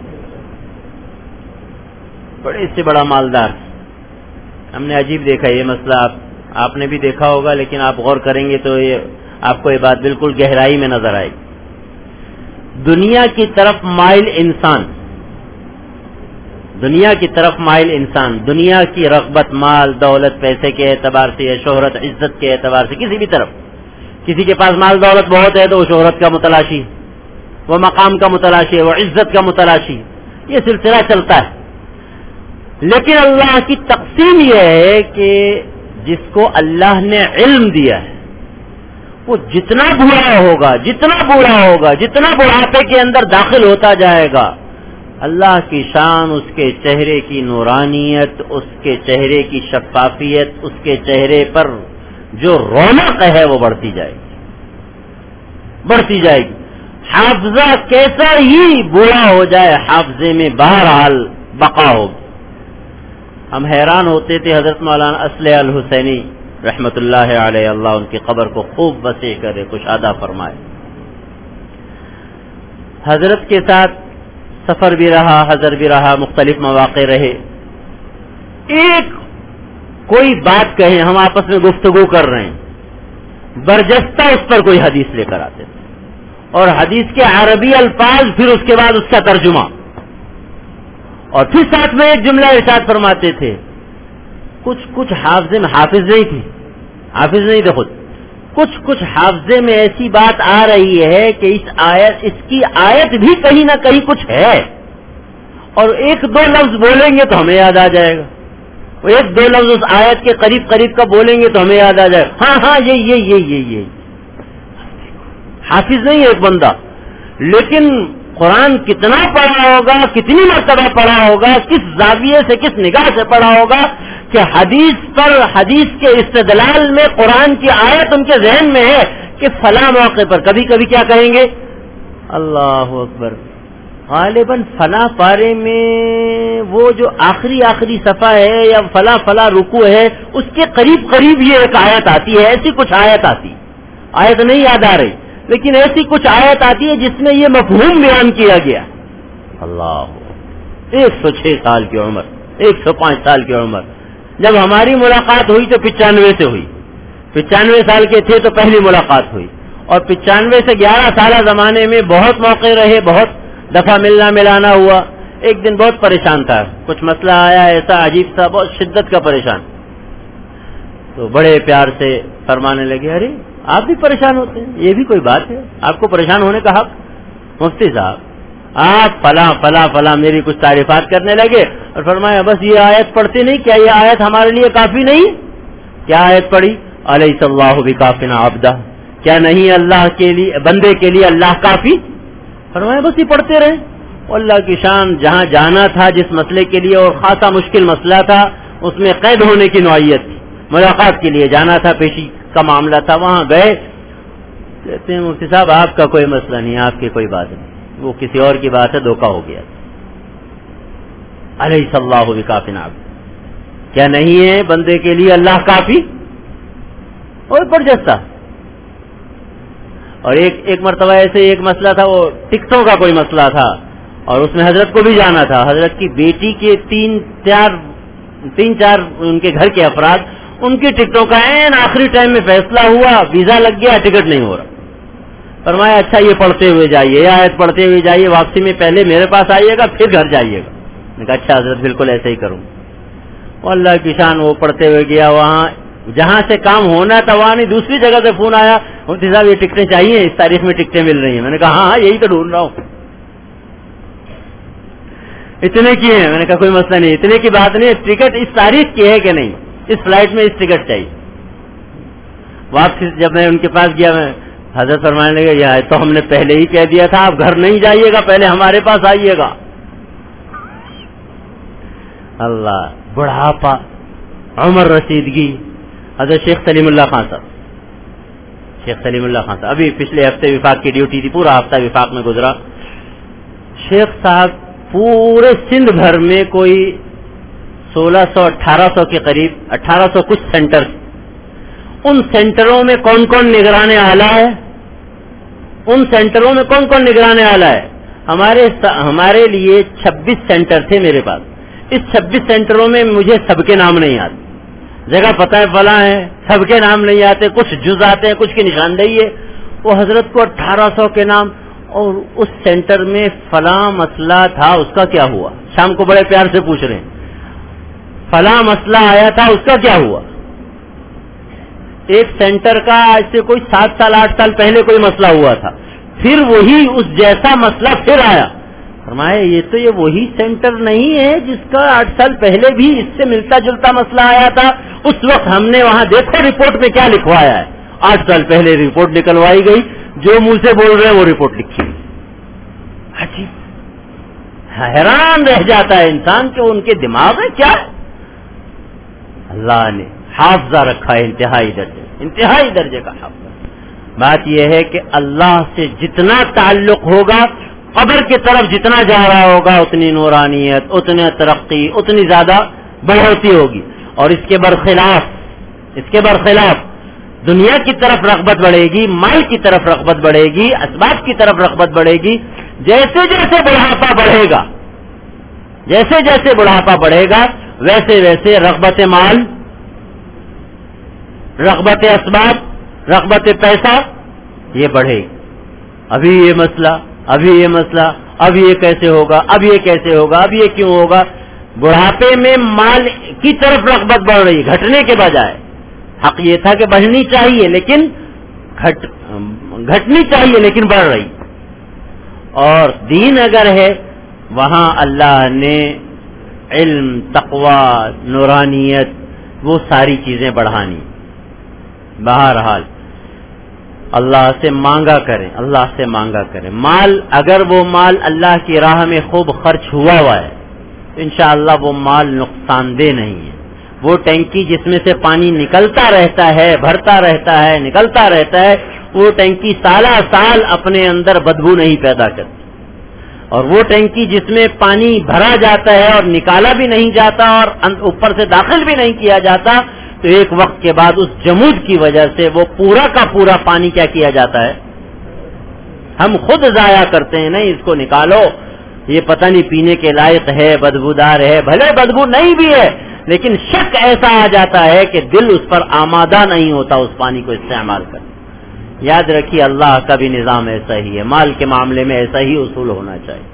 بڑے سے بڑا مالدار۔ ہم نے عجیب دیکھا یہ مسئلہ، آپ آپ نے بھی دیکھا ہوگا، لیکن آپ غور کریں گے تو یہ آپ کو یہ بات بالکل گہرائی میں نظر آئے گی۔ دنیا کی طرف مائل انسان، دنیا کی طرف مائل انسان، دنیا کی رغبت، مال دولت، پیسے کے اعتبار سے، شہرت عزت کے اعتبار سے، کسی بھی طرف، کسی کے پاس مال دولت بہت ہے تو وہ شہرت کا متلاشی، وہ مقام کا متلاشی، وہ عزت کا متلاشی، یہ سلسلہ چلتا ہے۔ لیکن اللہ کی تقسیم یہ ہے کہ جس کو اللہ نے علم دیا ہے وہ جتنا بوڑھا ہوگا، جتنا بوڑھا ہوگا، جتنا بڑھاپے کے اندر داخل ہوتا جائے گا، اللہ کی شان، اس کے چہرے کی نورانیت، اس کے چہرے کی شفافیت، اس کے چہرے پر جو رونق ہے وہ بڑھتی جائے گی، بڑھتی جائے گی۔ حافظہ کیسا ہی بوڑھا ہو جائے، حافظے میں بہرحال بقا ہوگی۔ ہم حیران ہوتے تھے حضرت مولانا اصلح الحسینی رحمت اللہ علیہ، اللہ ان کی قبر کو خوب وسیع کرے، کشادہ فرمائے۔ حضرت کے ساتھ سفر بھی رہا، حضر بھی رہا، مختلف مواقع رہے۔ ایک کوئی بات کہیں، ہم آپس میں گفتگو کر رہے ہیں، برجستہ اس پر کوئی حدیث لے کر آتے تھے، اور حدیث کے عربی الفاظ، پھر اس کے بعد اس کا ترجمہ، اور پھر ساتھ میں ایک جملہ ارشاد فرماتے تھے۔ کچھ کچھ حافظے میں، حافظ نہیں تھی، حافظ نہیں تھے خود، کچھ کچھ حافظے میں ایسی بات آ رہی ہے کہ اس آیت اس کی آیت بھی کہیں نہ کہیں کچھ ہے، اور ایک دو لفظ بولیں گے تو ہمیں یاد آ جائے گا، وہ ایک دو لفظ اس آیت کے قریب قریب کا بولیں گے تو ہمیں یاد آ جائے گا، ہاں ہاں یہ یہ یہ یہ یہ حافظ نہیں ہے ایک بندہ، لیکن قرآن کتنا پڑھا ہوگا، کتنی مرتبہ پڑھا ہوگا، کس زاویے سے کس نگاہ سے پڑھا ہوگا کہ حدیث پر حدیث کے استدلال میں قرآن کی آیت ان کے ذہن میں ہے کہ فلاں موقع پر کبھی کبھی کیا کہیں گے، اللہ اکبر، غالباً فلاں پارے میں وہ جو آخری آخری صفحہ ہے یا فلاں فلاں رکوع ہے اس کے قریب قریب یہ ایک آیت آتی ہے، ایسی کچھ آیت آتی، آیت نہیں یاد آ رہی لیکن ایسی کچھ آیت آتی ہے جس میں یہ مفہوم بیان کیا گیا۔ اللہ، ایک سو چھ سال کی عمر، ایک سو پانچ سال کی عمر، جب ہماری ملاقات ہوئی تو پچانوے سے ہوئی، پچانوے سال کے تھے تو پہلی ملاقات ہوئی، اور پچانوے سے گیارہ سالہ زمانے میں بہت موقع رہے، بہت دفعہ ملنا ملانا ہوا۔ ایک دن بہت پریشان تھا، کچھ مسئلہ آیا ایسا عجیب سا، بہت شدت کا پریشان، تو بڑے پیار سے فرمانے لگے، ارے آپ بھی پریشان ہوتے ہیں، یہ بھی کوئی بات ہے، آپ کو پریشان ہونے کا حق؟ مفتی صاحب آپ فلاں فلاں فلاں میری کچھ تعریفات کرنے لگے اور فرمایا بس یہ آیت پڑھتے نہیں، کیا یہ آیت ہمارے لیے کافی نہیں؟ کیا آیت پڑھی؟ الیس اللہ بکافٍ عبدہ، کیا نہیں اللہ کے لیے بندے کے لیے اللہ کافی؟ فرمایا بس یہ پڑھتے رہے۔ اللہ کی شان، جہاں جانا تھا جس مسئلے کے لیے، اور خاصا مشکل مسئلہ تھا، اس میں قید ہونے کی نوعیت تھی، ملاقات کے لیے جانا تھا، پیشی کا معاملہ تھا، وہاں گئے، کہتے ہیں مفتی صاحب آپ کا کوئی مسئلہ نہیں، آپ کی کوئی بات نہیں، وہ کسی اور کی بات ہے، دھوکہ ہو گیا۔ الیس اللہ بکافٍ عبدہ، کیا نہیں ہے بندے کے لیے اللہ کافی؟ اور زبردست تھا۔ اور ایک ایک مرتبہ ایسے ایک مسئلہ تھا، وہ ٹکٹوں کا کوئی مسئلہ تھا، اور اس میں حضرت کو بھی جانا تھا، حضرت کی بیٹی کے تین چار تین چار ان کے گھر کے افراد، ان کی ٹکٹوں کا این آخری ٹائم میں فیصلہ ہوا، ویزا لگ گیا، ٹکٹ نہیں ہو رہا۔ فرمایا اچھا یہ پڑھتے ہوئے جائیے، یہ آیت پڑھتے ہوئے جائیے، واپسی میں پہلے میرے پاس آئیے گا پھر گھر جائیے گا۔ میں نے کہا اچھا حضرت بالکل ایسے ہی کروں۔ وہ اللہ کی شان، وہ پڑھتے ہوئے گیا، وہاں جہاں سے کام ہونا تھا وہاں نہیں، دوسری جگہ سے فون آیا، مفتی صاحب یہ ٹکٹیں چاہیے، اس تاریخ میں ٹکٹیں مل رہی ہیں۔ میں نے کہا ہاں ہاں یہی تو ڈھونڈ رہا ہوں۔ اتنے کی ہیں؟ میں نے کہا کوئی مسئلہ نہیں، اتنے کی بات نہیں، ٹکٹ اس تاریخ کی ہے کہ نہیں، اس فلائٹ میں اس ٹکٹ چاہیے۔ واپس جب میں ان کے پاس گیا، میں حضرت فرمانے لگے یہ تو ہم نے پہلے ہی کہہ دیا تھا، آپ گھر نہیں جائیے گا، پہلے ہمارے پاس آئیے گا۔ اللہ، بڑھاپا، عمر رسیدگی۔ حضرت شیخ سلیم اللہ خان صاحب، شیخ سلیم اللہ خان صاحب ابھی پچھلے ہفتے وفاق کی ڈیوٹی تھی، پورا ہفتہ وفاق میں گزرا۔ شیخ صاحب پورے سندھ بھر میں کوئی سولہ سو اٹھارہ سو کے قریب، اٹھارہ سو کچھ سینٹر، ان سینٹروں میں کون کون نگران اعلیٰ ہے؟ ان سینٹروں میں کون کون نگران اعلیٰ ہے؟ ہمارے ہمارے لیے چھبیس سینٹر تھے میرے پاس۔ اس چھبیس سینٹروں میں مجھے سب کے نام نہیں آتے، جگہ پتہ ہے فلاں ہے، سب کے نام نہیں آتے، کچھ جز آتے ہیں، کچھ کی نشاندہی ہے۔ وہ حضرت کو اٹھارہ سو کے نام، اور اس سینٹر میں فلاں مسئلہ تھا، اس کا کیا ہوا؟ شام کو بڑے پیار سے پوچھ رہے ہیں، فلاں مسئلہ آیا تھا، اس کا کیا ہوا؟ ایک سینٹر کا آج سے کوئی سات سال آٹھ سال پہلے کوئی مسئلہ ہوا تھا، پھر وہی اس جیسا مسئلہ پھر آیا۔ فرمایا یہ تو یہ وہی سینٹر نہیں ہے جس کا آٹھ سال پہلے بھی اس سے ملتا جلتا مسئلہ آیا تھا۔ اس وقت ہم نے وہاں دیکھو رپورٹ میں کیا لکھوایا ہے، آٹھ سال پہلے رپورٹ نکلوائی گئی، جو منہ سے بول رہے ہیں وہ رپورٹ لکھی۔ عجیب، حیران رہ جاتا ہے انسان کہ ان کے دماغ میں کیا ہے۔ اللہ نے حافظہ رکھا ہے انتہائی درجے، انتہائی درجے کا حافظہ۔ بات یہ ہے کہ اللہ سے جتنا تعلق ہوگا، قبر کی طرف جتنا جا رہا ہوگا، اتنی نورانیت، اتنی ترقی، اتنی زیادہ بڑھوتی ہوگی۔ اور اس کے برخلاف اس کے برخلاف دنیا کی طرف رغبت بڑھے گی، مال کی طرف رغبت بڑھے گی، اسباب کی طرف رغبت بڑھے گی۔ جیسے جیسے بڑھاپا بڑھے گا جیسے جیسے بڑھاپا بڑھے گا ویسے ویسے رغبت مال، رغبت اسباب، رغبت پیسہ یہ بڑھے گی۔ ابھی یہ مسئلہ، ابھی یہ مسئلہ، اب یہ کیسے ہوگا، اب یہ کیسے ہوگا، اب یہ کیوں ہوگا۔ بڑھاپے میں مال کی طرف رغبت بڑھ رہی، گھٹنے کے بجائے۔ حق یہ تھا کہ بڑھنی چاہیے لیکن گھٹ گھٹنی چاہیے لیکن بڑھ رہی۔ اور دین اگر ہے وہاں اللہ نے علم، تقوی، نورانیت، وہ ساری چیزیں بڑھانی۔ بہرحال اللہ سے مانگا کریں، اللہ سے مانگا کریں. مال اگر وہ مال اللہ کی راہ میں خوب خرچ ہوا ہوا ہے تو انشاءاللہ وہ مال نقصان دہ نہیں ہے. وہ ٹینکی جس میں سے پانی نکلتا رہتا ہے، بھرتا رہتا ہے، نکلتا رہتا ہے، وہ ٹینکی سالہ سال اپنے اندر بدبو نہیں پیدا کرتی. اور وہ ٹینکی جس میں پانی بھرا جاتا ہے اور نکالا بھی نہیں جاتا اور اوپر سے داخل بھی نہیں کیا جاتا، تو ایک وقت کے بعد اس جمود کی وجہ سے وہ پورا کا پورا پانی کیا کیا جاتا ہے، ہم خود ضائع کرتے ہیں. نہیں، اس کو نکالو، یہ پتہ نہیں پینے کے لائق ہے، بدبودار ہے. بھلے بدبو نہیں بھی ہے لیکن شک ایسا آ جاتا ہے کہ دل اس پر آمادہ نہیں ہوتا اس پانی کو استعمال کر. یاد رکھیے اللہ کا بھی نظام ایسا ہی ہے، مال کے معاملے میں ایسا ہی اصول ہونا چاہیے.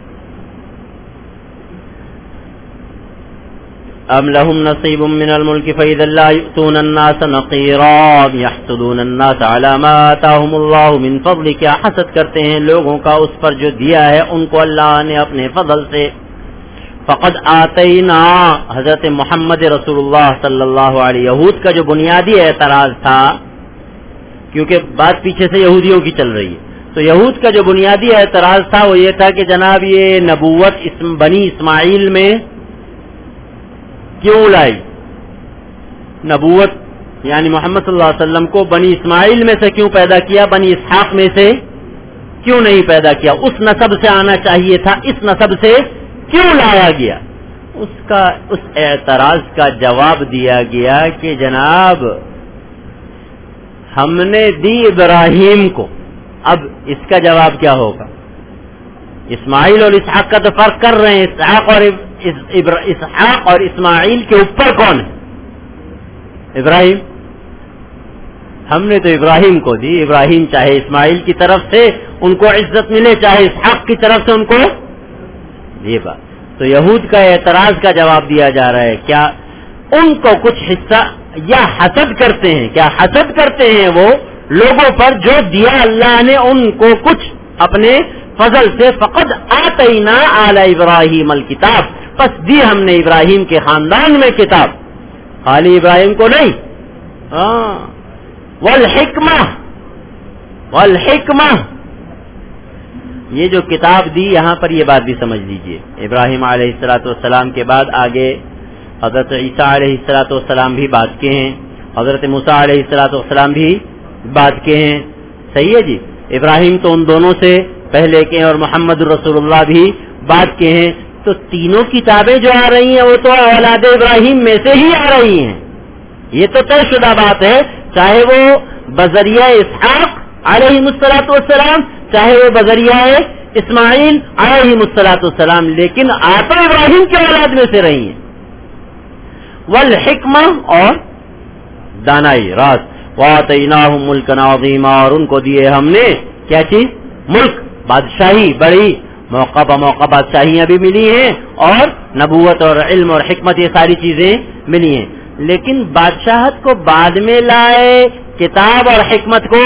ام لهم نصیب من الملک فاذا لا یؤتون الناس نقیرا یحسدون الناس علی ما آتاهم اللہ من فضل. کیا حسد کرتے ہیں لوگوں کا اس پر جو دیا ہے ان کو اللہ نے اپنے فضل سے. فقد آتینا، حضرت محمد رسول اللہ صلی اللہ علیہ، یہود کا جو بنیادی اعتراض تھا، کیونکہ بات پیچھے سے یہودیوں کی چل رہی ہے، تو یہود کا جو بنیادی اعتراض تھا وہ یہ تھا کہ جناب یہ نبوت اسم بنی اسماعیل میں کیوں لائی؟ نبوت یعنی محمد صلی اللہ علیہ وسلم کو بنی اسماعیل میں سے کیوں پیدا کیا، بنی اسحاق میں سے کیوں نہیں پیدا کیا؟ اس نسب سے آنا چاہیے تھا، اس نسب سے کیوں لایا گیا؟ اس کا اس اعتراض کا جواب دیا گیا کہ جناب ہم نے دی ابراہیم کو. اب اس کا جواب کیا ہوگا؟ اسماعیل اور اسحاق کا تو فرق کر رہے ہیں، اسحاق اور اسحاق اور اسماعیل کے اوپر کون ہے؟ ابراہیم. ہم نے تو ابراہیم کو دی، ابراہیم چاہے اسماعیل کی طرف سے ان کو عزت ملے چاہے اسحاق کی طرف سے ان کو. یہ بات تو یہود کا اعتراض کا جواب دیا جا رہا ہے. کیا ان کو کچھ حصہ یا حسد کرتے ہیں؟ کیا حسد کرتے ہیں وہ لوگوں پر جو دیا اللہ نے ان کو کچھ اپنے فضل سے؟ فقد آتینا آل ابراہیم الکتاب، پس دی ہم نے ابراہیم کے خاندان میں کتاب. خالی ابراہیم کو نہیں، ہاں والحکمہ، والحکمہ یہ جو کتاب دی، یہاں پر یہ بات بھی سمجھ لیجئے. ابراہیم علیہ الصلوۃ والسلام کے بعد آگے حضرت عیسیٰ علیہ الصلوۃ والسلام بھی بات کے ہیں، حضرت موسیٰ علیہ الصلوۃ والسلام بھی بات کے ہیں. صحیح ہے جی. ابراہیم تو ان دونوں سے پہلے کے ہیں اور محمد رسول اللہ بھی بات کے ہیں. تو تینوں کتابیں جو آ رہی ہیں وہ تو اولاد ابراہیم میں سے ہی آ رہی ہیں. یہ تو طے شدہ بات ہے، چاہے وہ بذریعہ اسحاق علیہ الصلوۃ والسلام، چاہے وہ بذریعہ اسماعیل علیہ الصلوۃ والسلام، لیکن آتا ابراہیم کے اولاد میں سے رہی ہیں. والحکمہ اور دانائی، راز. وَآتَيْنَاهُمْ مُلْكًا عَظِيمًا، اور ان کو دیے ہم نے کیا چیز؟ ملک، بادشاہی، بڑی موقع بموقع بادشاہیاں بھی ملی ہیں اور نبوت اور علم اور حکمت یہ ساری چیزیں ملی ہیں. لیکن بادشاہت کو بعد میں لائے، کتاب اور حکمت کو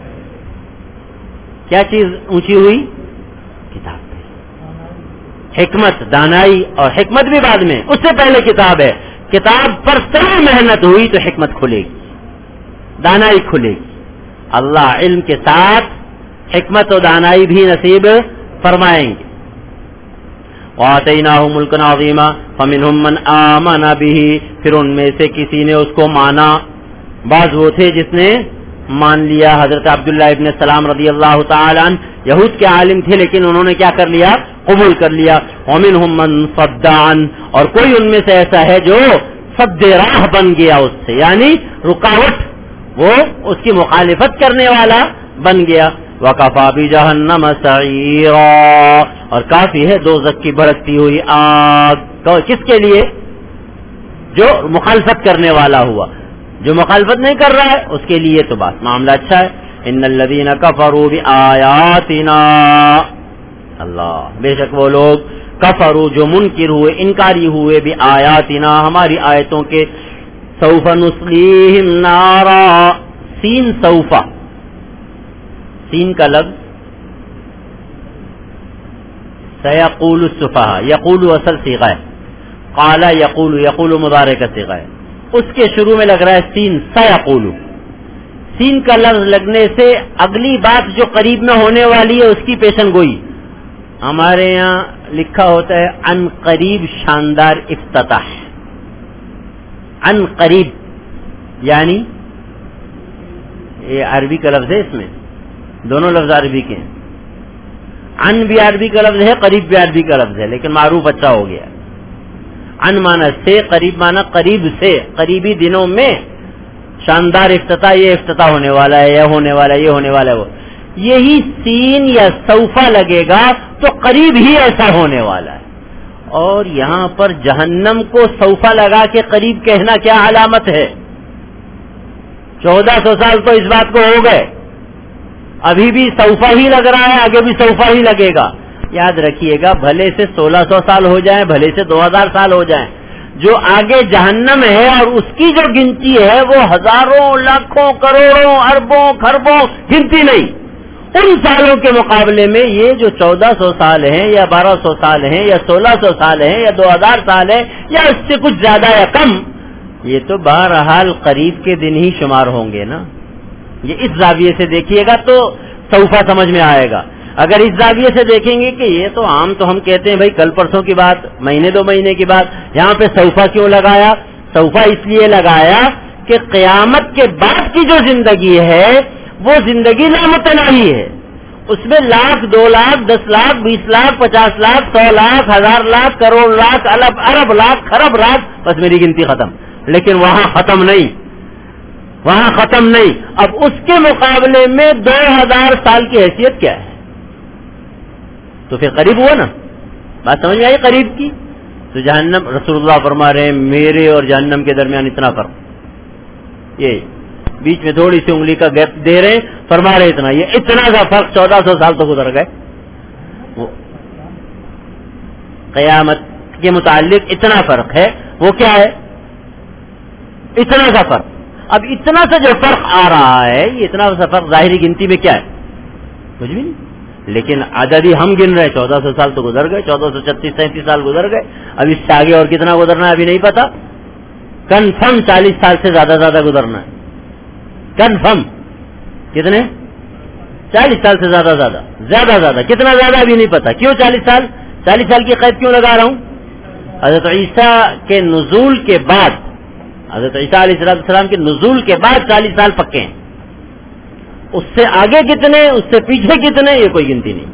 کیا چیز اونچی ہوئی؟ کتاب پہ. حکمت، دانائی اور حکمت بھی بعد میں، اس سے پہلے کتاب ہے. کتاب پر ساری محنت ہوئی تو حکمت کھلے گی، دانائی کھلے گی. اللہ علم کے ساتھ حکمت و دانائی بھی نصیب فرمائیں گے. وَآتَيْنَاهُ مُلْكًا عَظِيمًا فَمِنْهُمْ مَنْ آمَنَ بِهِ، پھر ان میں سے کسی نے اس کو مانا. بعض وہ تھے جس نے مان لیا. حضرت عبداللہ ابن سلام رضی اللہ تعالیٰ عنہ یہود کے عالم تھے لیکن انہوں نے کیا کر لیا؟ قبول کر لیا. وَمِنْهُمْ مَنْ صَدَّ عَنْهُ، اور کوئی ان میں سے ایسا ہے جو صد راہ بن گیا اس سے، یعنی رکاوٹ، وہ اس کی مخالفت کرنے والا بن گیا. وَكَفَى بِجَهَنَّمَ سَعِيرًا، اور کافی ہے دوزخ کی بھڑکتی ہوئی آگ. کس کے لیے؟ جو مخالفت کرنے والا ہوا. جو مخالفت نہیں کر رہا ہے اس کے لیے تو بات معاملہ اچھا ہے. ان الذین کفروا بآیاتنا، اللہ بے شک وہ لوگ کفروا جو منکر ہوئے، انکاری ہوئے، بآیاتنا ہماری آیتوں کے. سوف نصلیہم نارا، سین سوفا، سین کا لفظ سیقول السفہاء، یقول اصل صیغہ ہے، قال یقول، یقول مضارع کا صیغہ ہے. اس کے شروع میں لگ رہا ہے سین، سیقول. سین کا لفظ لگنے سے اگلی بات جو قریب میں ہونے والی ہے اس کی پیشن گوئی. ہمارے یہاں لکھا ہوتا ہے ان قریب شاندار افتتاح. ان قریب یعنی یہ عربی کا لفظ ہے، اس میں دونوں لفظ عربی کے ہیں. ان بھی عربی کا لفظ ہے، قریب بھی عربی کا لفظ ہے، لیکن معروف اچھا ہو گیا. ان مانا سے، قریب مانا قریب سے، قریبی دنوں میں شاندار افتتاح، یہ افتتاح ہونے والا ہے، یہ ہونے والا ہے، یہ ہونے والا ہے. وہ یہی سین یا سوفا لگے گا تو قریب ہی ایسا ہونے والا ہے. اور یہاں پر جہنم کو سوفا لگا کے قریب کہنا کیا علامت ہے؟ چودہ سو سال تو اس بات کو ہو گئے، ابھی بھی سوفا ہی لگ رہا ہے، آگے بھی سوفا ہی لگے گا. یاد رکھیے گا، بھلے سے سولہ سو سال ہو جائیں، بھلے سے دو ہزار سال ہو جائیں، جو آگے جہنم ہے اور اس کی جو گنتی ہے وہ ہزاروں، لاکھوں، کروڑوں، اربوں، خربوں گنتی نہیں. ان سالوں کے مقابلے میں یہ جو چودہ سو سال ہیں یا بارہ سو سال ہیں یا سولہ سو سال ہیں یا دو ہزار سال ہیں یا اس سے کچھ زیادہ یا کم، یہ تو بہرحال قریب کے دن ہی شمار ہوں گے نا. یہ اس زاویے سے دیکھیے گا تو سوفا سمجھ میں آئے گا. اگر اس زاویے سے دیکھیں گے کہ یہ تو عام تو ہم کہتے ہیں بھائی کل پرسوں کی بات، مہینے دو مہینے کی بات، یہاں پہ سوفا کیوں لگایا؟ سوفا اس لیے لگایا کہ قیامت کے بعد کی جو زندگی ہے وہ زندگی لامتناہی ہے. اس میں لاکھ، دو لاکھ، دس لاکھ، بیس لاکھ، پچاس لاکھ، سو لاکھ، ہزار لاکھ، کروڑ لاکھ، ارب ارب لاکھ، خرب لاکھ، بس میری گنتی ختم. لیکن وہاں ختم نہیں، وہاں ختم نہیں. اب اس کے مقابلے میں دو ہزار سال کی حیثیت کیا ہے؟ تو پھر قریب ہوا نا. بات سمجھ میں آئی قریب کی؟ تو جہنم، رسول اللہ فرما رہے ہیں میرے اور جہنم کے درمیان اتنا فرق، یہ بیچ میں تھوڑی سی انگلی کا گیپ دے رہے ہیں، فرما رہے اتنا، یہ اتنا سا فرق چودہ سو سال تو گزر گئے. وہ قیامت کے متعلق اتنا فرق ہے، وہ کیا ہے؟ اتنا سا فرق. اب اتنا سا جو فرق آ رہا ہے، یہ اتنا سا فرق ظاہری گنتی میں کیا ہے؟ کچھ بھی نہیں. لیکن عددی ہم گن رہے، چودہ سو سال تو گزر گئے، چودہ سو چھتیس سینتیس سال گزر گئے، اب اس سے آگے اور کتنا گزرنا ہے ابھی نہیں پتا. کنفرم چالیس سال سے زیادہ زیادہ گزرنا ہے، کنفرم. کتنے؟ چالیس سال سے زیادہ زیادہ زیادہ زیادہ کتنا زیادہ ابھی نہیں پتا. کیوں چالیس سال؟ چالیس سال کی قید کیوں لگا رہا ہوں؟ حضرت عیسیٰ کے نزول کے بعد، حضرت عیسیٰ علیہ السلام کے نزول کے بعد چالیس سال پکے ہیں. اس سے آگے کتنے، اس سے پیچھے کتنے، یہ کوئی گنتی نہیں.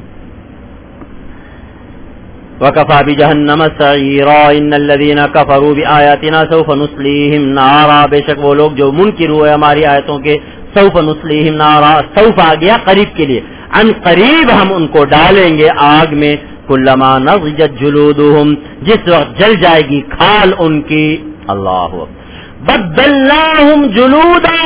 وَكَفَى بِجَهَنَّمَ سَعِيرًا إِنَّ الَّذِينَ كَفَرُوا بِآيَاتِنَا سَوْفَ نُصْلِيهِمْ نَارًا. بے شک وہ لوگ جو منکر ہوئے ہماری آیتوں کے، سوف نصلیہم نارا، سوف آ گیا قریب کے لیے، ان قریب ہم ان کو ڈالیں گے آگ میں. کلما نضجت جلودہم، جس وقت جل جائے گی کھال ان کی. اللہ بدلناہم جلودا،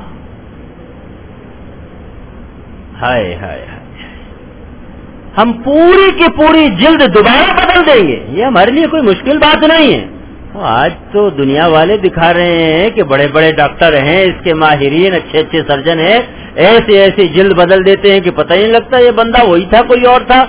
ہائے ہائے ہائے، ہم پوری کی پوری جلد دوبارہ بدل دیں گے. یہ ہمارے لیے کوئی مشکل بات نہیں ہے. آج تو دنیا والے دکھا رہے ہیں کہ بڑے بڑے ڈاکٹر ہیں، اس کے ماہرین، اچھے اچھے سرجن ہیں، ایسی ایسی جلد بدل دیتے ہیں کہ پتہ ہی نہیں لگتا یہ بندہ وہی تھا کوئی اور تھا.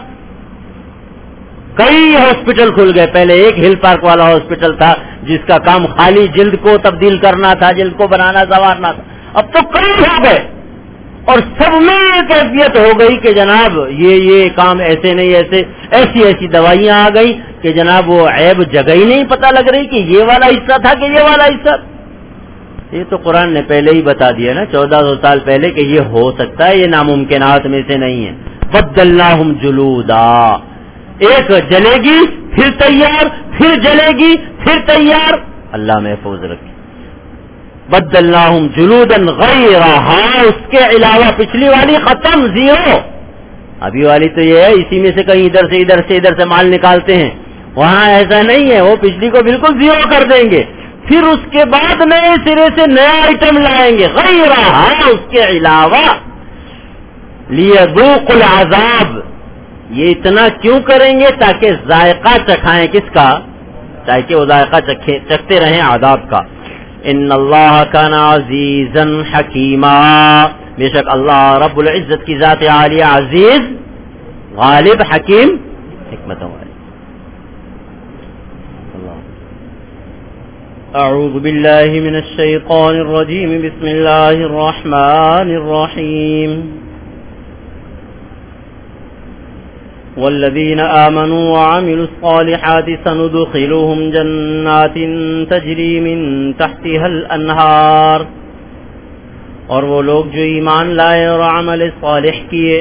کئی ہاسپٹل کھل گئے. پہلے ایک ہل پارک والا ہاسپٹل تھا جس کا کام خالی جلد کو تبدیل کرنا تھا، جلد کو بنانا سنوارنا تھا. اب تو کئی ہو گئے اور سب میں یہ کیفیت ہو گئی کہ جناب یہ یہ کام ایسے نہیں، ایسے ایسی ایسی دوائیاں آ گئی کہ جناب وہ عیب جگہ ہی نہیں پتہ لگ رہی کہ یہ والا حصہ تھا کہ یہ والا حصہ. یہ تو قرآن نے پہلے ہی بتا دیا نا چودہ سو سال پہلے کہ یہ ہو سکتا ہے، یہ ناممکنات میں سے نہیں ہے. بدلناہم جلودا، ایک جلے گی پھر تیار، پھر جلے گی پھر تیار. اللہ محفوظ رکھے. بدلناہم جلودا غیرہا، اس کے علاوہ پچھلی والی ختم، زیرو. ابھی والی تو یہ ہے اسی میں سے کہیں ادھر سے ادھر سے ادھر سے مال نکالتے ہیں، وہاں ایسا نہیں ہے، وہ پچھلی کو بالکل زیرو کر دیں گے. پھر اس کے بعد نئے سرے سے نیا آئٹم لائیں گے، غیرہا، اس کے علاوہ. لیذوقوا العذاب، یہ اتنا کیوں کریں گے؟ تاکہ ذائقہ چکھائیں کس کا؟ تاکہ وہ ذائقہ چکھتے رہیں عذاب کا. ان اللہ کان عزیزا حکیما، بے شک اللہ رب العزت کی ذات عالیہ عزیز، غالب، حکیم، حکمت والی. اعوذ باللہ من الشیطان الرجیم بسم اللہ الرحمن الرحیم والذین آمنوا وعملوا الصالحات سندخلهم جنات تجری من تحتها الانہار، اور وہ لوگ جو ایمان لائے اور عمل صالح کیے،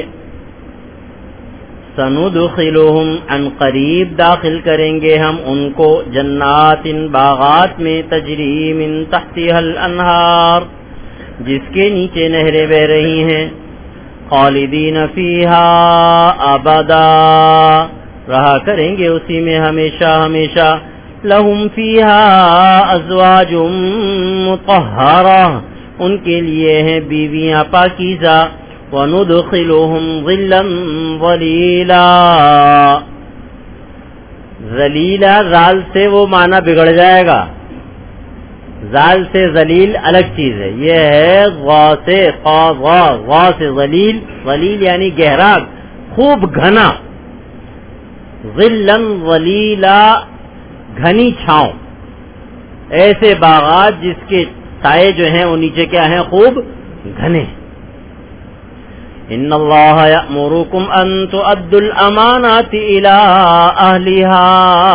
سندخلهم عن قریب داخل کریں گے ہم ان کو جنات باغات میں، تجری من تحتها الانہار جس کے نیچے نہریں بہ رہی ہیں، خالدین فیہا ابدا رہا کریں گے اسی میں ہمیشہ ہمیشہ، لہم فیہا ازواج مطہرہ ان کے لیے ہیں بیویاں پاکیزہ، وَنُدْخِلُهُمْ ظِلًّا ظَلِيلًا، ذلیلا زال سے وہ معنی بگڑ جائے گا، زال سے ذلیل الگ چیز ہے، یہ ہے غا سے قا غا غا سے ذلیل، ذلیل یعنی گہرا خوب گھنا، ظِلًّا ظَلِيلًا گھنی چھاؤں، ایسے باغات جس کے سائے جو ہیں وہ نیچے کیا ہیں، خوب گھنے۔ ان اللہ یأمرکم ان تؤدوا الامانات الی اہلہا،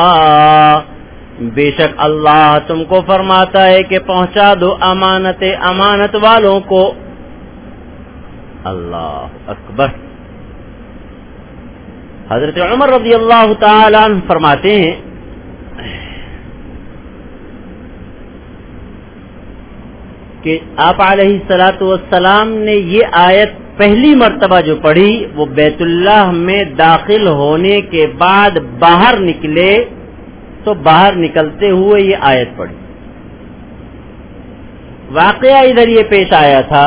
بے شک اللہ تم کو فرماتا ہے کہ پہنچا دو امانت امانت والوں کو۔ اللہ اکبر۔ حضرت عمر رضی اللہ تعالی عنہ فرماتے ہیں کہ آپ علیہ الصلوۃ والسلام نے یہ آیت پہلی مرتبہ جو پڑھی وہ بیت اللہ میں داخل ہونے کے بعد باہر نکلے تو باہر نکلتے ہوئے یہ آیت پڑھی۔ واقعہ ادھر یہ پیش آیا تھا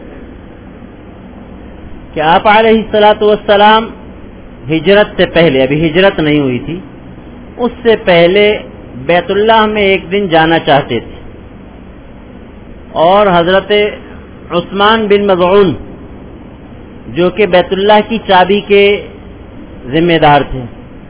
کہ آپ علیہ الصلوۃ والسلام ہجرت سے پہلے، ابھی ہجرت نہیں ہوئی تھی، اس سے پہلے بیت اللہ میں ایک دن جانا چاہتے تھے، اور حضرت عثمان بن مظعون جو کہ بیت اللہ کی چابی کے ذمہ دار تھے،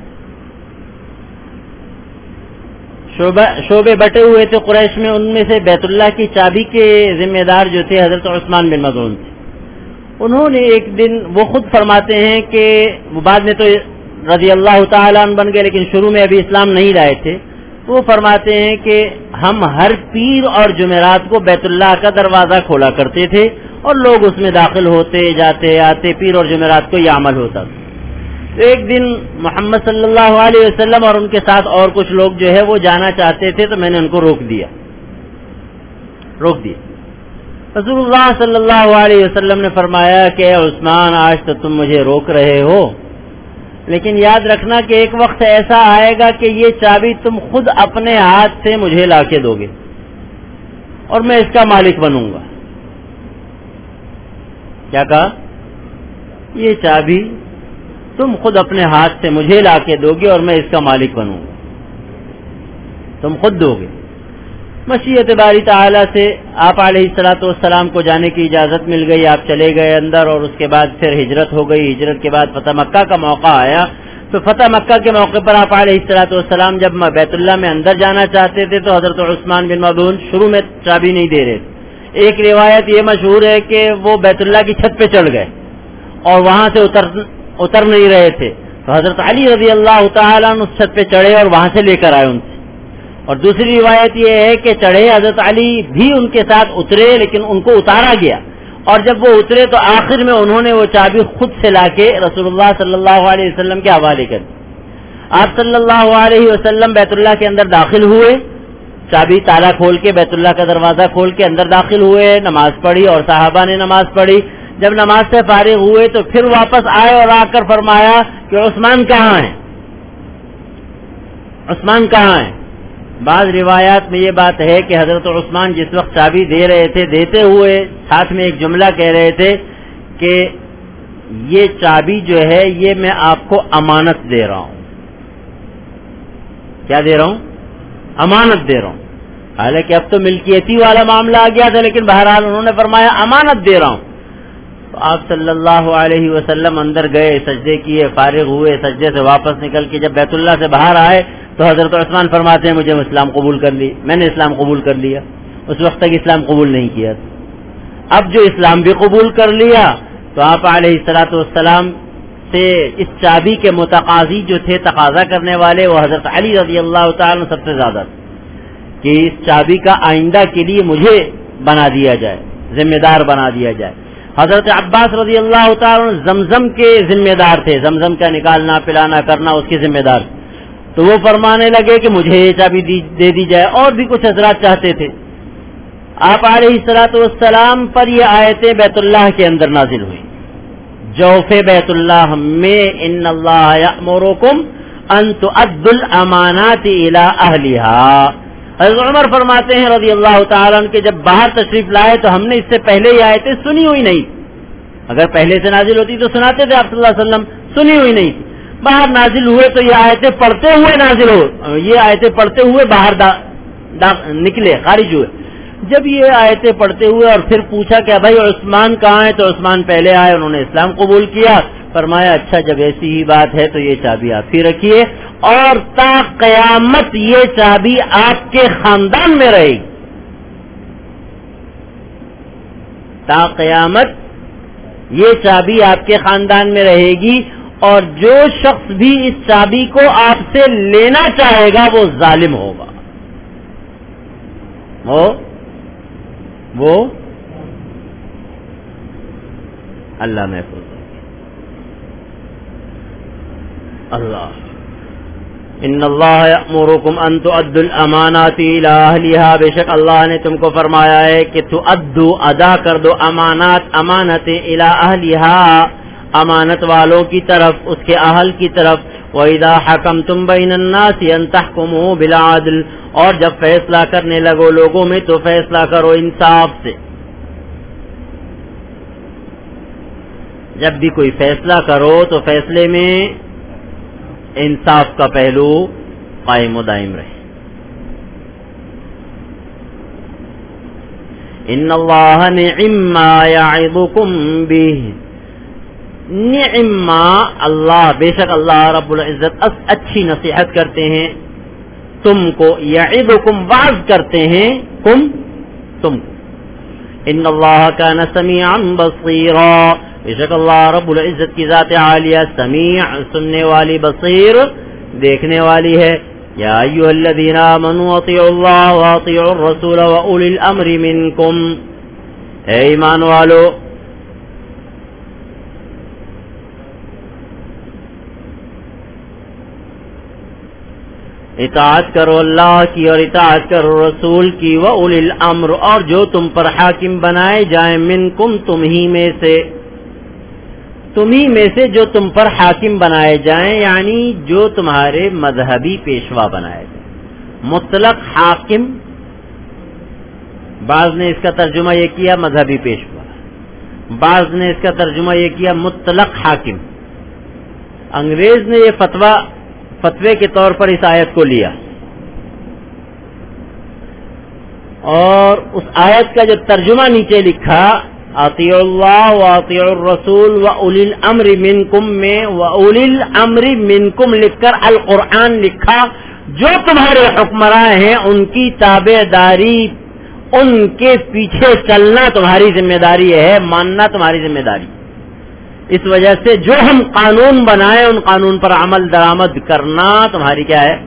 شعبے بٹے ہوئے تھے قریش میں، ان میں سے بیت اللہ کی چابی کے ذمہ دار جو تھے حضرت عثمان بن مظعون تھے۔ انہوں نے ایک دن، وہ خود فرماتے ہیں کہ وہ بعد میں تو رضی اللہ تعالیٰ عنہ بن گئے لیکن شروع میں ابھی اسلام نہیں لائے تھے، وہ فرماتے ہیں کہ ہم ہر پیر اور جمعرات کو بیت اللہ کا دروازہ کھولا کرتے تھے اور لوگ اس میں داخل ہوتے جاتے آتے، پیر اور جمعرات کو یہ عمل ہوتا تھا۔ تو ایک دن محمد صلی اللہ علیہ وسلم اور ان کے ساتھ اور کچھ لوگ جو ہے وہ جانا چاہتے تھے، تو میں نے ان کو روک دیا روک دیا رسول اللہ صلی اللہ علیہ وسلم نے فرمایا کہ اے عثمان، آج تو تم مجھے روک رہے ہو، لیکن یاد رکھنا کہ ایک وقت ایسا آئے گا کہ یہ چابی تم خود اپنے ہاتھ سے مجھے لا کے دو گے اور میں اس کا مالک بنوں گا۔ کیا کہا؟ یہ چابی تم خود اپنے ہاتھ سے مجھے لا کے دو گے اور میں اس کا مالک بنوں گا، تم خود دو گے۔ مشیت باری تعالی سے آپ علیہ الصلوۃ والسلام کو جانے کی اجازت مل گئی، آپ چلے گئے اندر، اور اس کے بعد پھر ہجرت ہو گئی۔ ہجرت کے بعد فتح مکہ کا موقع آیا، تو فتح مکہ کے موقع پر آپ علیہ الصلوۃ والسلام جب بیت اللہ میں اندر جانا چاہتے تھے تو حضرت عثمان بن مظعون شروع میں چابی نہیں دے رہے تھے۔ ایک روایت یہ مشہور ہے کہ وہ بیت اللہ کی چھت پہ چڑھ گئے اور وہاں سے اتر اتر نہیں رہے تھے، تو حضرت علی رضی اللہ تعالیٰ عنہ اس چھت پہ چڑھے اور وہاں سے لے کر آئے ان سے۔ اور دوسری روایت یہ ہے کہ چڑھے حضرت علی بھی ان کے ساتھ اترے، لیکن ان کو اتارا گیا، اور جب وہ اترے تو آخر میں انہوں نے وہ چابی خود سے لا کے رسول اللہ صلی اللہ علیہ وسلم کے حوالے کر دی۔ آپ صلی اللہ علیہ وسلم بیت اللہ کے اندر داخل ہوئے، چابی تالا کھول کے بیت اللہ کا دروازہ کھول کے اندر داخل ہوئے، نماز پڑھی اور صحابہ نے نماز پڑھی۔ جب نماز سے فارغ ہوئے تو پھر واپس آئے اور آ کر فرمایا کہ عثمان کہاں ہے، عثمان کہاں ہے۔ بعض روایات میں یہ بات ہے کہ حضرت عثمان جس وقت چابی دے رہے تھے، دیتے ہوئے ساتھ میں ایک جملہ کہہ رہے تھے کہ یہ چابی جو ہے یہ میں آپ کو امانت دے رہا ہوں۔ کیا دے رہا ہوں؟ امانت دے رہا ہوں۔ حالانکہ اب تو ملکیتی والا معاملہ آ گیا تھا، لیکن بہرحال انہوں نے فرمایا امانت دے رہا ہوں۔ تو آپ صلی اللہ علیہ وسلم اندر گئے، سجدے کیے، فارغ ہوئے، سجدے سے واپس نکل کے جب بیت اللہ سے باہر آئے تو حضرت عثمان فرماتے ہیں مجھے اسلام قبول کر لی، میں نے اسلام قبول کر لیا، اس وقت تک اسلام قبول نہیں کیا تھا۔ اب جو اسلام بھی قبول کر لیا تو آپ علیہ الصلوۃ والسلام سے اس چابی کے متقاضی جو تھے، تقاضا کرنے والے، وہ حضرت علی رضی اللہ تعالیٰ سب سے زیادہ تھے کہ اس چابی کا آئندہ کے لیے مجھے بنا دیا جائے، ذمہ دار بنا دیا جائے۔ حضرت عباس رضی اللہ تعالیٰ زمزم کے ذمہ دار تھے، زمزم کا نکالنا پلانا کرنا اس کے ذمہ دار، تو وہ فرمانے لگے کہ مجھے یہ چابی دے دی جائے۔ اور بھی کچھ حضرات چاہتے تھے۔ آپ علیہ الصلوۃ والسلام پر یہ آیتیں بیت اللہ کے اندر نازل ہوئی، جوف بیت اللہ میں ان اللہ یأمرکم ان تؤدوا الامانات الی اہلہا۔ حضرت عمر فرماتے ہیں رضی اللہ تعالیٰ عنہ کہ جب باہر تشریف لائے تو ہم نے اس سے پہلے یہ آیتیں سنی ہوئی نہیں، اگر پہلے سے نازل ہوتی تو سناتے تھے آپ صلی اللہ علیہ وسلم، سنی ہوئی نہیں تھی۔ باہر نازل ہوئے تو یہ آیتیں پڑھتے ہوئے نازل ہو، یہ آیتیں پڑھتے ہوئے باہر دا دا نکلے، خارج ہوئے۔ جب یہ آیتیں پڑھتے ہوئے اور پھر پوچھا کہ بھائی عثمان کہاں ہے، تو عثمان پہلے آئے، انہوں نے اسلام قبول کیا۔ فرمایا اچھا جب ایسی ہی بات ہے تو یہ چابی آپ ہی رکھیے، اور تا قیامت یہ چابی آپ کے خاندان میں رہے گی، تا قیامت یہ چابی آپ کے خاندان میں رہے گی، اور جو شخص بھی اس چابی کو آپ سے لینا چاہے گا وہ ظالم ہوگا، وہ وہ اللہ محفوظ اللہ ان اللہ یأمرکم ان تؤدوا الامانات الی اہلہا، بے شک اللہ نے تم کو فرمایا ہے کہ تؤدوا ادا کر دو امانات امانتیں الی اہلہا، امانت والوں کی طرف، اس کے اہل کی طرف۔ وَإِذَا حَكَمْتُمْ بَيْنَ النَّاسِ أَن تَحْكُمُوا بِالْعَدْلِ، اور جب فیصلہ کرنے لگو لوگوں میں تو فیصلہ کرو انصاف سے۔ جب بھی کوئی فیصلہ کرو تو فیصلے میں انصاف کا پہلو قائم و دائم رہے۔ ان اللہ نعم ما یعظکم بہ، نعم اللہ بے شک اللہ رب العزت اچھی نصیحت کرتے ہیں تم کو، یعظکم وعظ کرتے ہیں کم تم کو۔ ان اللہ کان سمیعا بصیرا، بے شک اللہ رب العزت کی ذات عالیہ سمیع سننے والی، بصیر دیکھنے والی ہے۔ یا ایھا الذین آمنوا اطیعوا اللہ واطیعوا الرسول واولی الامر منکم، اے ایمان والو اطاعت کرو اللہ کی اور اطاعت کرو رسول کی، وَأُولِي الْأَمْرِ، اور جو تم پر حاکم بنائے جائیں، منکم تم ہی میں سے، تم ہی میں سے جو تم پر حاکم بنائے جائیں، یعنی جو تمہارے مذہبی پیشوا بنائے جائیں۔ مطلق حاکم، بعض نے اس کا ترجمہ یہ کیا مذہبی پیشوا، بعض نے اس کا ترجمہ یہ کیا مطلق حاکم۔ انگریز نے یہ فتویٰ فتوے کے طور پر اس آیت کو لیا، اور اس آیت کا جو ترجمہ نیچے لکھا اطیعوا اللہ واطیعوا الرسول واولی الامر منکم میں واولی الامر منکم لکھ کر القرآن لکھا، جو تمہارے حکمراں ہیں ان کی تابع داری، ان کے پیچھے چلنا تمہاری ذمہ داری ہے، ماننا تمہاری ذمہ داری۔ اس وجہ سے جو ہم قانون بنائیں ان قانون پر عمل درآمد کرنا تمہاری کیا ہے۔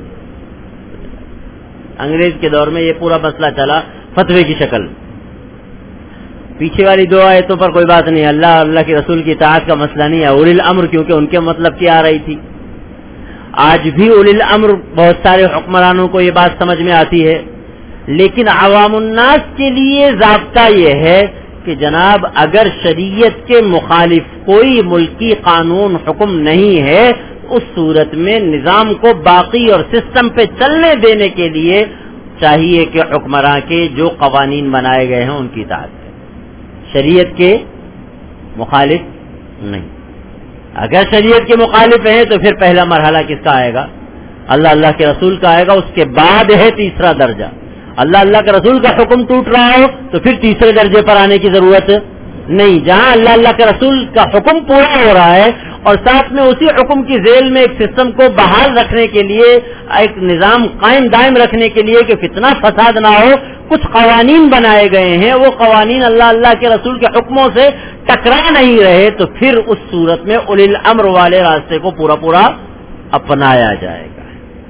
انگریز کے دور میں یہ پورا مسئلہ چلا فتوے کی شکل، پیچھے والی دو آیتوں پر کوئی بات نہیں، اللہ اللہ کے رسول کی اطاعت کا مسئلہ نہیں ہے، اولی الامر کیونکہ ان کے مطلب کی آ رہی تھی۔ آج بھی اولی الامر بہت سارے حکمرانوں کو یہ بات سمجھ میں آتی ہے، لیکن عوام الناس کے لیے ضابطہ یہ ہے کہ جناب اگر شریعت کے مخالف کوئی ملکی قانون حکم نہیں ہے، اس صورت میں نظام کو باقی اور سسٹم پہ چلنے دینے کے لیے چاہیے کہ حکمراں کے جو قوانین بنائے گئے ہیں ان کی اطاعت کریں، شریعت کے مخالف نہیں۔ اگر شریعت کے مخالف ہیں تو پھر پہلا مرحلہ کس کا آئے گا؟ اللہ اللہ کے رسول کا آئے گا، اس کے بعد ہے تیسرا درجہ۔ اللہ اللہ کے رسول کا حکم ٹوٹ رہا ہو تو پھر تیسرے درجے پر آنے کی ضرورت نہیں، جہاں اللہ اللہ کے رسول کا حکم پورا ہو رہا ہے اور ساتھ میں اسی حکم کی ذیل میں ایک سسٹم کو بحال رکھنے کے لیے، ایک نظام قائم دائم رکھنے کے لیے کہ فتنہ فساد نہ ہو، کچھ قوانین بنائے گئے ہیں، وہ قوانین اللہ اللہ کے رسول کے حکموں سے ٹکرا نہیں رہے، تو پھر اس صورت میں اولی الامر والے راستے کو پورا پورا اپنایا جائے گا۔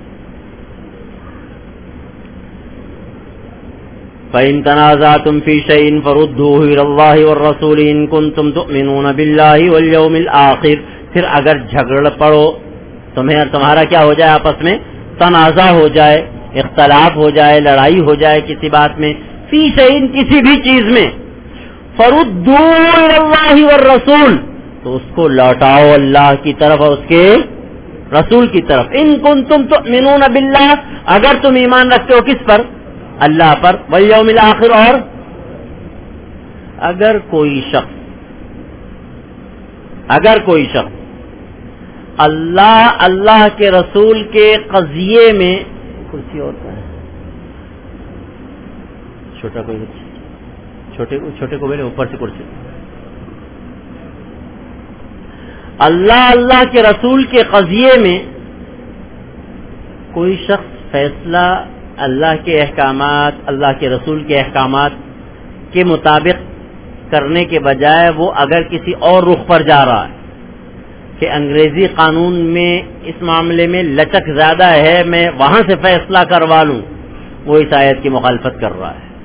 فَإِن تَنَازَعْتُمْ فِي شَيْءٍ فَرُدُّوهُ إِلَى اللَّهِ وَالرَّسُولِ إِن كُنتُمْ تُؤْمِنُونَ بِاللَّهِ وَالْيَوْمِ الْآخِرِ، پھر اگر جھگڑ پڑو، تمہیں اور تمہارا کیا ہو جائے، آپس میں تنازع ہو جائے، اختلاف ہو جائے، لڑائی ہو جائے کسی بات میں، فی شیء کسی بھی چیز میں، فَرُدُّوهُ إِلَى اللَّهِ وَالرَّسُولِ تو اس کو لوٹاؤ اللہ کی طرف اور اس کے رسول کی طرف۔ ان کنتم تؤمنون باللہ، اگر تم ایمان رکھتے ہو کس پر، اللہ پر، والیوم الآخر، اور اگر کوئی شخص اگر کوئی شخص اللہ اللہ کے رسول کے قضیے میں، کرسی اور ہے چھوٹا کوئی چھوٹے چھوٹے کو میرے اوپر سے کرسی، اللہ اللہ کے رسول کے قضیے میں کوئی شخص فیصلہ اللہ کے احکامات، اللہ کے رسول کے احکامات کے مطابق کرنے کے بجائے وہ اگر کسی اور رخ پر جا رہا ہے کہ انگریزی قانون میں اس معاملے میں لچک زیادہ ہے، میں وہاں سے فیصلہ کروا لوں، وہ اس آیت کی مخالفت کر رہا ہے۔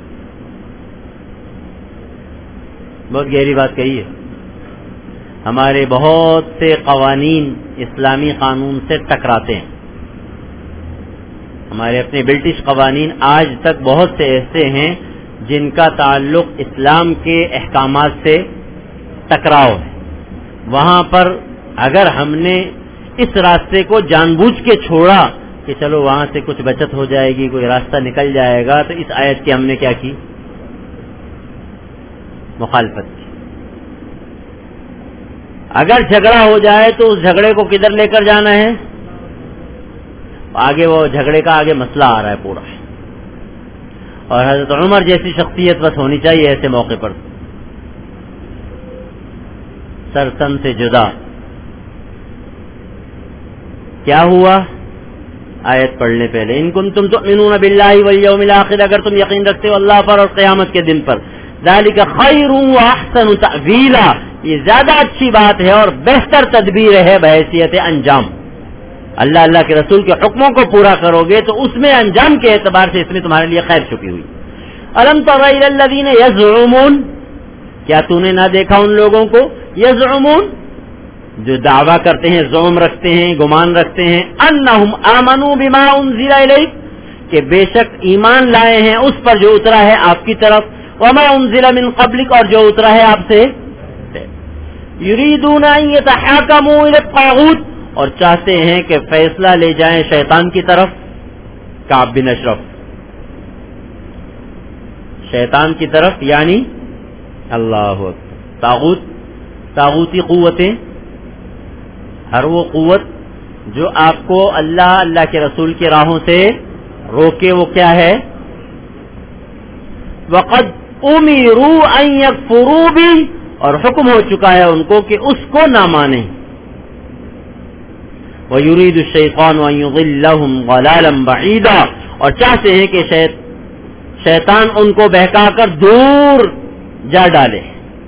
بہت گہری بات کہی ہے۔ ہمارے بہت سے قوانین اسلامی قانون سے ٹکراتے ہیں، ہمارے اپنے برٹش قوانین آج تک بہت سے ایسے ہیں جن کا تعلق اسلام کے احکامات سے ٹکراؤ ہے۔ وہاں پر اگر ہم نے اس راستے کو جان بوجھ کے چھوڑا کہ چلو وہاں سے کچھ بچت ہو جائے گی، کوئی راستہ نکل جائے گا، تو اس آیت کی ہم نے کیا کی، مخالفت کی۔ اگر جھگڑا ہو جائے تو اس جھگڑے کو کدھر لے کر جانا ہے، آگے وہ جھگڑے کا آگے مسئلہ آ رہا ہے پورا، اور حضرت عمر جیسی شخصیت بس ہونی چاہیے ایسے موقع پر، سر تن سے جدا۔ کیا ہوا، آیت پڑھنے پہلے، ان کنتم تؤمنون باللہ والیوم الآخر، اگر تم یقین رکھتے ہو اللہ پر اور قیامت کے دن پر، ذالک خیر واحسن تأویلا، یہ زیادہ اچھی بات ہے اور بہتر تدبیر ہے بحیثیت انجام۔ اللہ اللہ کے رسول کے حکموں کو پورا کرو گے تو اس میں انجام کے اعتبار سے اس میں تمہارے لیے خیر چھپی ہوئی۔ الم تر الی الذین یزعمون، کیا تو نے نہ دیکھا ان لوگوں کو، یزعمون جو دعویٰ کرتے ہیں، زعم رکھتے ہیں، گمان رکھتے ہیں، انہم آمنوا بما انزل الیک، کہ بے شک ایمان لائے ہیں اس پر جو اترا ہے آپ کی طرف، وما انزل من قبلک، اور جو اترا ہے آپ سے، یریدون ان یتحاکموا الی الطاغوت، اور چاہتے ہیں کہ فیصلہ لے جائیں شیطان کی طرف، کعب بن اشرف، شیطان کی طرف یعنی اللہ اکبر، طاغوت، طاغوتی قوتیں، ہر وہ قوت جو آپ کو اللہ اللہ کے رسول کی راہوں سے روکے، وہ کیا ہے، وقد امروا ان یکفروا بہ، اور حکم ہو چکا ہے ان کو کہ اس کو نہ مانیں، وَيُرِيدُ الشَّيْطَانُ أَن يُضِلَّهُمْ ضَلَالًا بَعِيدًا، اور چاہتے ہیں کہ شیطان ان کو بہکا کر دور جا ڈالے۔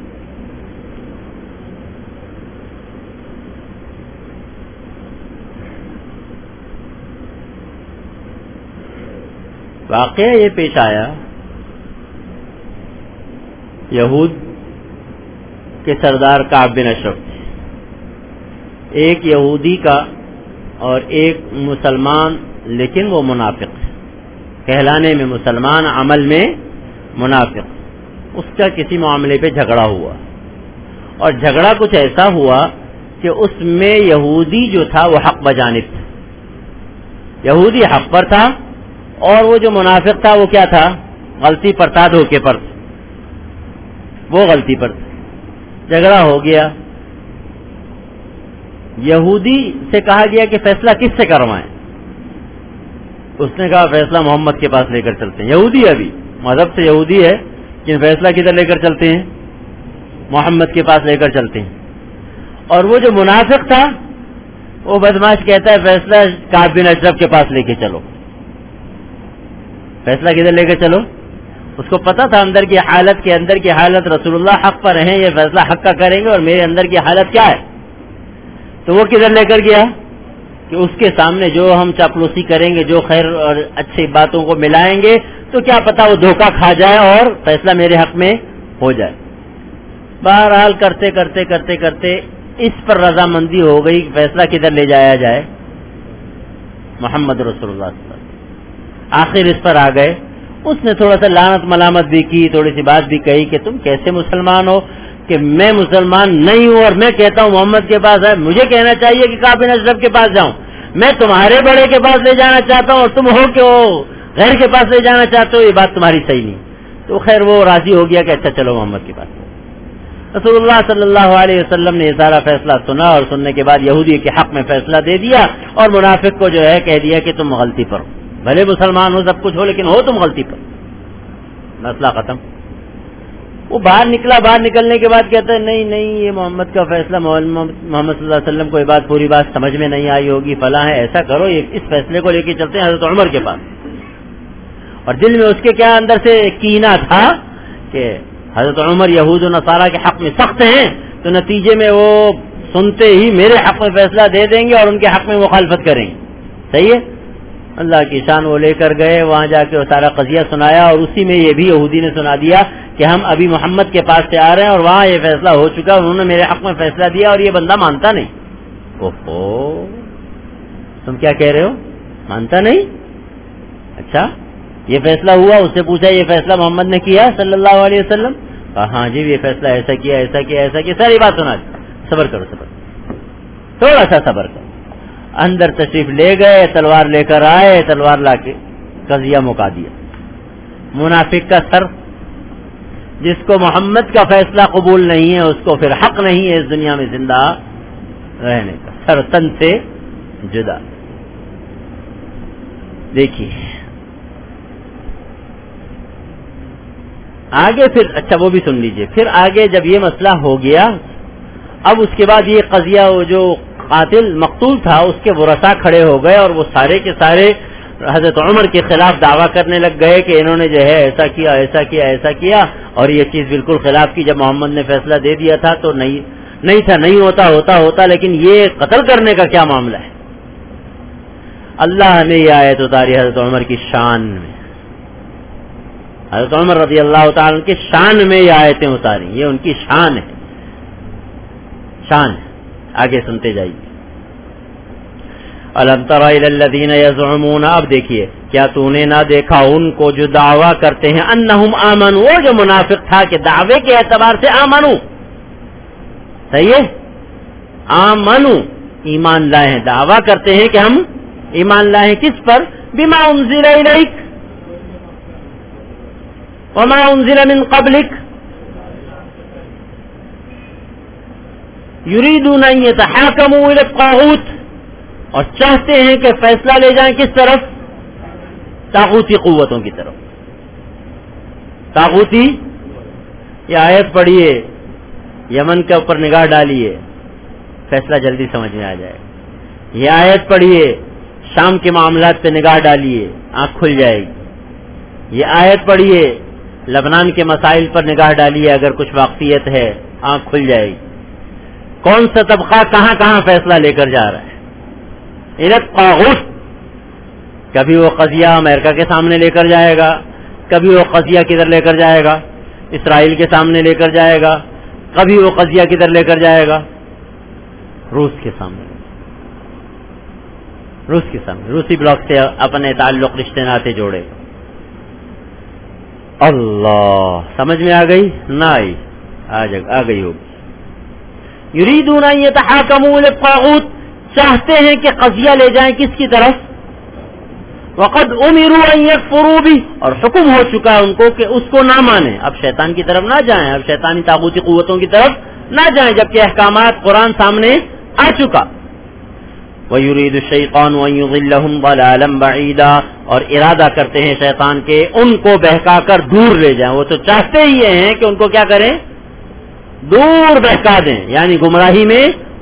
واقعہ یہ پیش آیا یہود کے سردار کعب بن اشرف، ایک یہودی کا اور ایک مسلمان، لیکن وہ منافق ہے، کہلانے میں مسلمان، عمل میں منافق، اس کا کسی معاملے پہ جھگڑا ہوا، اور جھگڑا کچھ ایسا ہوا کہ اس میں یہودی جو تھا وہ حق بجانب تھا، یہودی حق پر تھا، اور وہ جو منافق تھا وہ کیا تھا، غلطی پر تھا، دھوکے پر تھا، وہ غلطی پر تھا، جھگڑا ہو گیا۔ یہودی سے کہا گیا کہ فیصلہ کس سے کروائیں، اس نے کہا فیصلہ محمد کے پاس لے کر چلتے ہیں، یہودی ابھی مذہب سے یہودی ہے لیکن فیصلہ کدھر لے کر چلتے ہیں، محمد کے پاس لے کر چلتے ہیں، اور وہ جو منافق تھا وہ بدماش کہتا ہے فیصلہ کعب بن اشرف کے پاس لے کے چلو. فیصلہ کدھر لے کے چلو؟ اس کو پتا تھا اندر کی حالت کے اندر کی حالت رسول اللہ حق پر ہیں, یہ فیصلہ حق کا کریں گے اور میرے اندر کی حالت کیا ہے. تو وہ کدھر لے کر گیا کہ اس کے سامنے جو ہم چاپلوسی کریں گے, جو خیر اور اچھی باتوں کو ملائیں گے, تو کیا پتا وہ دھوکہ کھا جائے اور فیصلہ میرے حق میں ہو جائے. بہرحال کرتے کرتے کرتے کرتے اس پر رضامندی ہو گئی کہ فیصلہ کدھر لے جایا جائے, محمد رسول اللہ صلی اللہ علیہ وسلم. آخر اس پر آ گئے. اس نے تھوڑا سا لعنت ملامت بھی کی, تھوڑی سی بات بھی کہی کہ تم کیسے مسلمان ہو کہ میں مسلمان نہیں ہوں اور میں کہتا ہوں محمد کے پاس ہے. مجھے کہنا چاہیے کہ کعب بن اشرف کے پاس جاؤں. میں تمہارے بڑے کے پاس لے جانا چاہتا ہوں اور تم ہو کہ وہ غیر کے پاس لے جانا چاہتے ہو, یہ بات تمہاری صحیح نہیں. تو خیر وہ راضی ہو گیا کہ اچھا چلو محمد کے پاس. رسول اللہ صلی اللہ علیہ وسلم نے یہ سارا فیصلہ سنا اور سننے کے بعد یہودی کے حق میں فیصلہ دے دیا اور منافق کو جو ہے کہہ دیا کہ تم غلطی پر ہو, بھلے مسلمان ہو سب کچھ ہو لیکن ہو تم غلطی پر. مسئلہ ختم. وہ باہر نکلا, باہر نکلنے کے بعد کہتا ہے نہیں نہیں یہ محمد کا فیصلہ, محمد صلی اللہ علیہ وسلم کو یہ بات پوری بات سمجھ میں نہیں آئی ہوگی, فلاں ہے, ایسا کرو اس فیصلے کو لے کے چلتے ہیں حضرت عمر کے پاس. اور دل میں اس کے کیا اندر سے کینہ تھا کہ حضرت عمر یہود و نصارہ کے حق میں سخت ہیں, تو نتیجے میں وہ سنتے ہی میرے حق میں فیصلہ دے دیں گے اور ان کے حق میں مخالفت کریں گے. صحیح ہے. اللہ کی شان وہ لے کر گئے, وہاں جا کے وہ سارا قضیہ سنایا اور اسی میں یہ بھی یہودی نے سنا دیا کہ ہم ابھی محمد کے پاس سے آ رہے ہیں اور وہاں یہ فیصلہ ہو چکا, انہوں نے میرے حق میں فیصلہ دیا اور یہ بندہ مانتا نہیں. اوہو تم کیا کہہ رہے ہو, مانتا نہیں؟ اچھا یہ فیصلہ ہوا. اس سے پوچھا یہ فیصلہ محمد نے کیا صلی اللہ علیہ وسلم؟ ہاں جی یہ فیصلہ ایسا کیا ایسا کیا ایسا کیا, ساری بات سنا. صبر کرو صبر تھوڑا سا صبر کرو. اندر تشریف لے گئے, تلوار لے کر آئے, تلوار لا کے قضیہ مکا دیا. منافق کا سر, جس کو محمد کا فیصلہ قبول نہیں ہے اس کو پھر حق نہیں ہے اس دنیا میں زندہ رہنے کا, سر تن سے جدا. دیکھیے آگے پھر, اچھا وہ بھی سن لیجئے. پھر آگے جب یہ مسئلہ ہو گیا, اب اس کے بعد یہ قضیہ جو قاتل مقتول تھا اس کے ورثاء کھڑے ہو گئے اور وہ سارے کے سارے حضرت عمر کے خلاف دعویٰ کرنے لگ گئے کہ انہوں نے جو ہے ایسا کیا ایسا کیا ایسا کیا اور یہ چیز بالکل خلاف کی. جب محمد نے فیصلہ دے دیا تھا تو نہیں نہیں تھا, نہیں ہوتا ہوتا ہوتا لیکن یہ قتل کرنے کا کیا معاملہ ہے. اللہ نے یہ آیت اتاری حضرت عمر کی شان میں, حضرت عمر رضی اللہ تعالیٰ کی شان میں یہ آیتیں اتاری. یہ ان کی شان ہے, شان ہے. آگے سنتے جائیے. الم تر الی الذین یزعمون, اب دیکھیے کیا تو نے نہ دیکھا ان کو جو دعویٰ کرتے ہیں انہم آمنوا, وہ جو منافق تھا کہ دعوے کے اعتبار سے آمنو, صحیح ہے, آمنو ایمان لائے ہیں, دعویٰ کرتے ہیں کہ ہم ایمان لائے ہیں. کس پر؟ بما انزل الیک وما انزل من قبلک یریدون ان یتحاکموا الی الطاغوت, اور چاہتے ہیں کہ فیصلہ لے جائیں کس طرف؟ طاغوتی قوتوں کی طرف. طاغوتی, یہ آیت پڑھیے, یمن کے اوپر نگاہ ڈالیے, فیصلہ جلدی سمجھ میں آ جائے. یہ آیت پڑھیے, شام کے معاملات پہ نگاہ ڈالیے, آنکھ کھل جائے گی. یہ آیت پڑھیے, لبنان کے مسائل پر نگاہ ڈالیے, اگر کچھ واقفیت ہے آنکھ کھل جائے گی. کون سا طبقہ کہاں کہاں فیصلہ لے کر جا رہا ہے؟ طاغوت. کبھی وہ قضیہ امریکہ کے سامنے لے کر جائے گا, کبھی وہ قضیہ کدھر لے کر جائے گا؟ اسرائیل کے سامنے لے کر جائے گا, کبھی وہ قضیہ کدھر لے کر جائے گا؟ روس کے سامنے, روس کے سامنے, روسی بلاک سے اپنے تعلق رشتے ناتے جوڑے. اللہ سمجھ میں آ گئی؟ نہ آئی, آ گئی ہوگی. یریدون ان یتحاکموا الی الطاغوت, چاہتے ہیں کہ قضیہ لے جائیں کس کی طرف؟ وقد امروا ان یکفروا بہ, اور حکم ہو چکا ہے ان کو کہ اس کو نہ مانیں. اب شیطان کی طرف نہ جائیں, اب شیطانی طاغوتی قوتوں کی طرف نہ جائیں, جبکہ احکامات قرآن سامنے آ چکا. وَيُرِيدُ الشَّيْطَانُ أَن يُضِلَّهُمْ ضَلَالًا بَعِيدًا, اور ارادہ کرتے ہیں شیطان کے ان کو بہکا کر دور لے جائیں. وہ تو چاہتے ہی ہیں کہ ان کو کیا کریں؟ دور بہکا دیں, یعنی گمراہی میں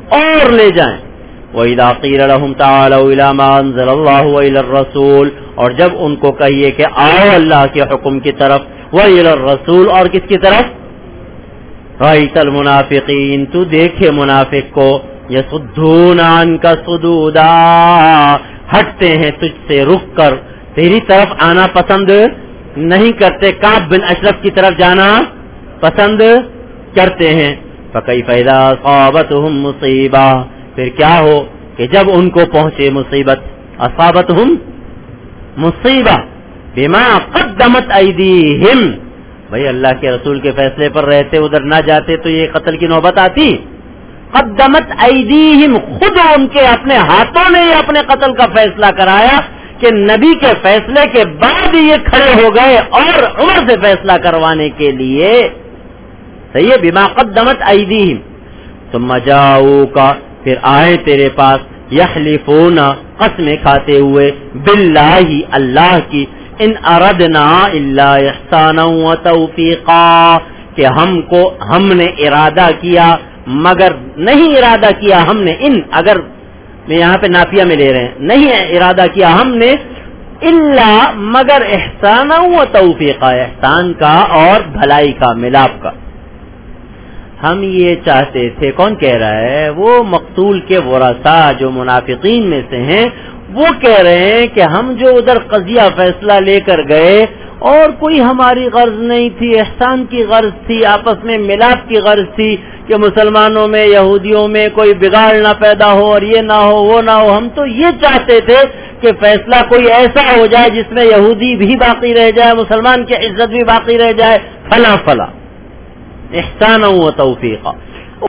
اور لے جائیں. وَإِذَا قِيلَ لَهُمْ تَعَالَوْا إِلَى مَا أَنزَلَ اللَّهُ وَإِلَى الرَّسُولِ، اور جب ان کو کہیے کہ آؤ اللہ کے حکم کی طرف، وَإِلَى الرَّسُولِ، اور کس کی طرف؟ رَأَيْتَ الْمُنَافِقِينَ، تو دیکھے منافق کو، يَصُدُّونَ عَنْكَ صُدُودًا، ہٹتے ہیں تجھ سے رک کر، تیری طرف آنا پسند نہیں کرتے، کعب بن اشرف کی طرف جانا پسند کرتے ہیں. فَكَيْفَ إِذَا أَصَابَتْهُمْ مُصِيبَةٌ، پھر کیا ہو کہ جب ان کو پہنچے مصیبت، اصابتہم مصیبہ بما قدمت ایدیہم، بھئی اللہ کے رسول کے فیصلے پر رہتے ادھر نہ جاتے تو یہ قتل کی نوبت آتی. قدمت ایدیہم، خود ان کے اپنے ہاتھوں نے اپنے قتل کا فیصلہ کرایا کہ نبی کے فیصلے کے بعد یہ کھڑے ہو گئے اور عمر سے فیصلہ کروانے کے لیے. صحیح ہے، بما قدمت ایدیہم. ثم جاؤک، پھر آئے تیرے پاس، یحلفون، قسمیں کھاتے ہوئے، باللہ، اللہ کی، ان اردنا الا احسانا و توفیقا، کہ ہم کو ہم نے ارادہ کیا مگر نہیں ارادہ کیا ہم نے، ان اگر میں یہاں پہ نافیہ میں لے رہے ہیں، نہیں ارادہ کیا ہم نے، الا مگر احسانا و توفیقا، احسان کا اور بھلائی کا، ملاپ کا. ہم یہ چاہتے تھے، کون کہہ رہا ہے؟ وہ مقتول کے ورثاء جو منافقین میں سے ہیں، وہ کہہ رہے ہیں کہ ہم جو ادھر قضیہ فیصلہ لے کر گئے اور کوئی ہماری غرض نہیں تھی، احسان کی غرض تھی، آپس میں ملاپ کی غرض تھی کہ مسلمانوں میں یہودیوں میں کوئی بگاڑ نہ پیدا ہو اور یہ نہ ہو وہ نہ ہو. ہم تو یہ چاہتے تھے کہ فیصلہ کوئی ایسا ہو جائے جس میں یہودی بھی باقی رہ جائے، مسلمان کی عزت بھی باقی رہ جائے، فلاں فلاں. احسانا و توفیقا.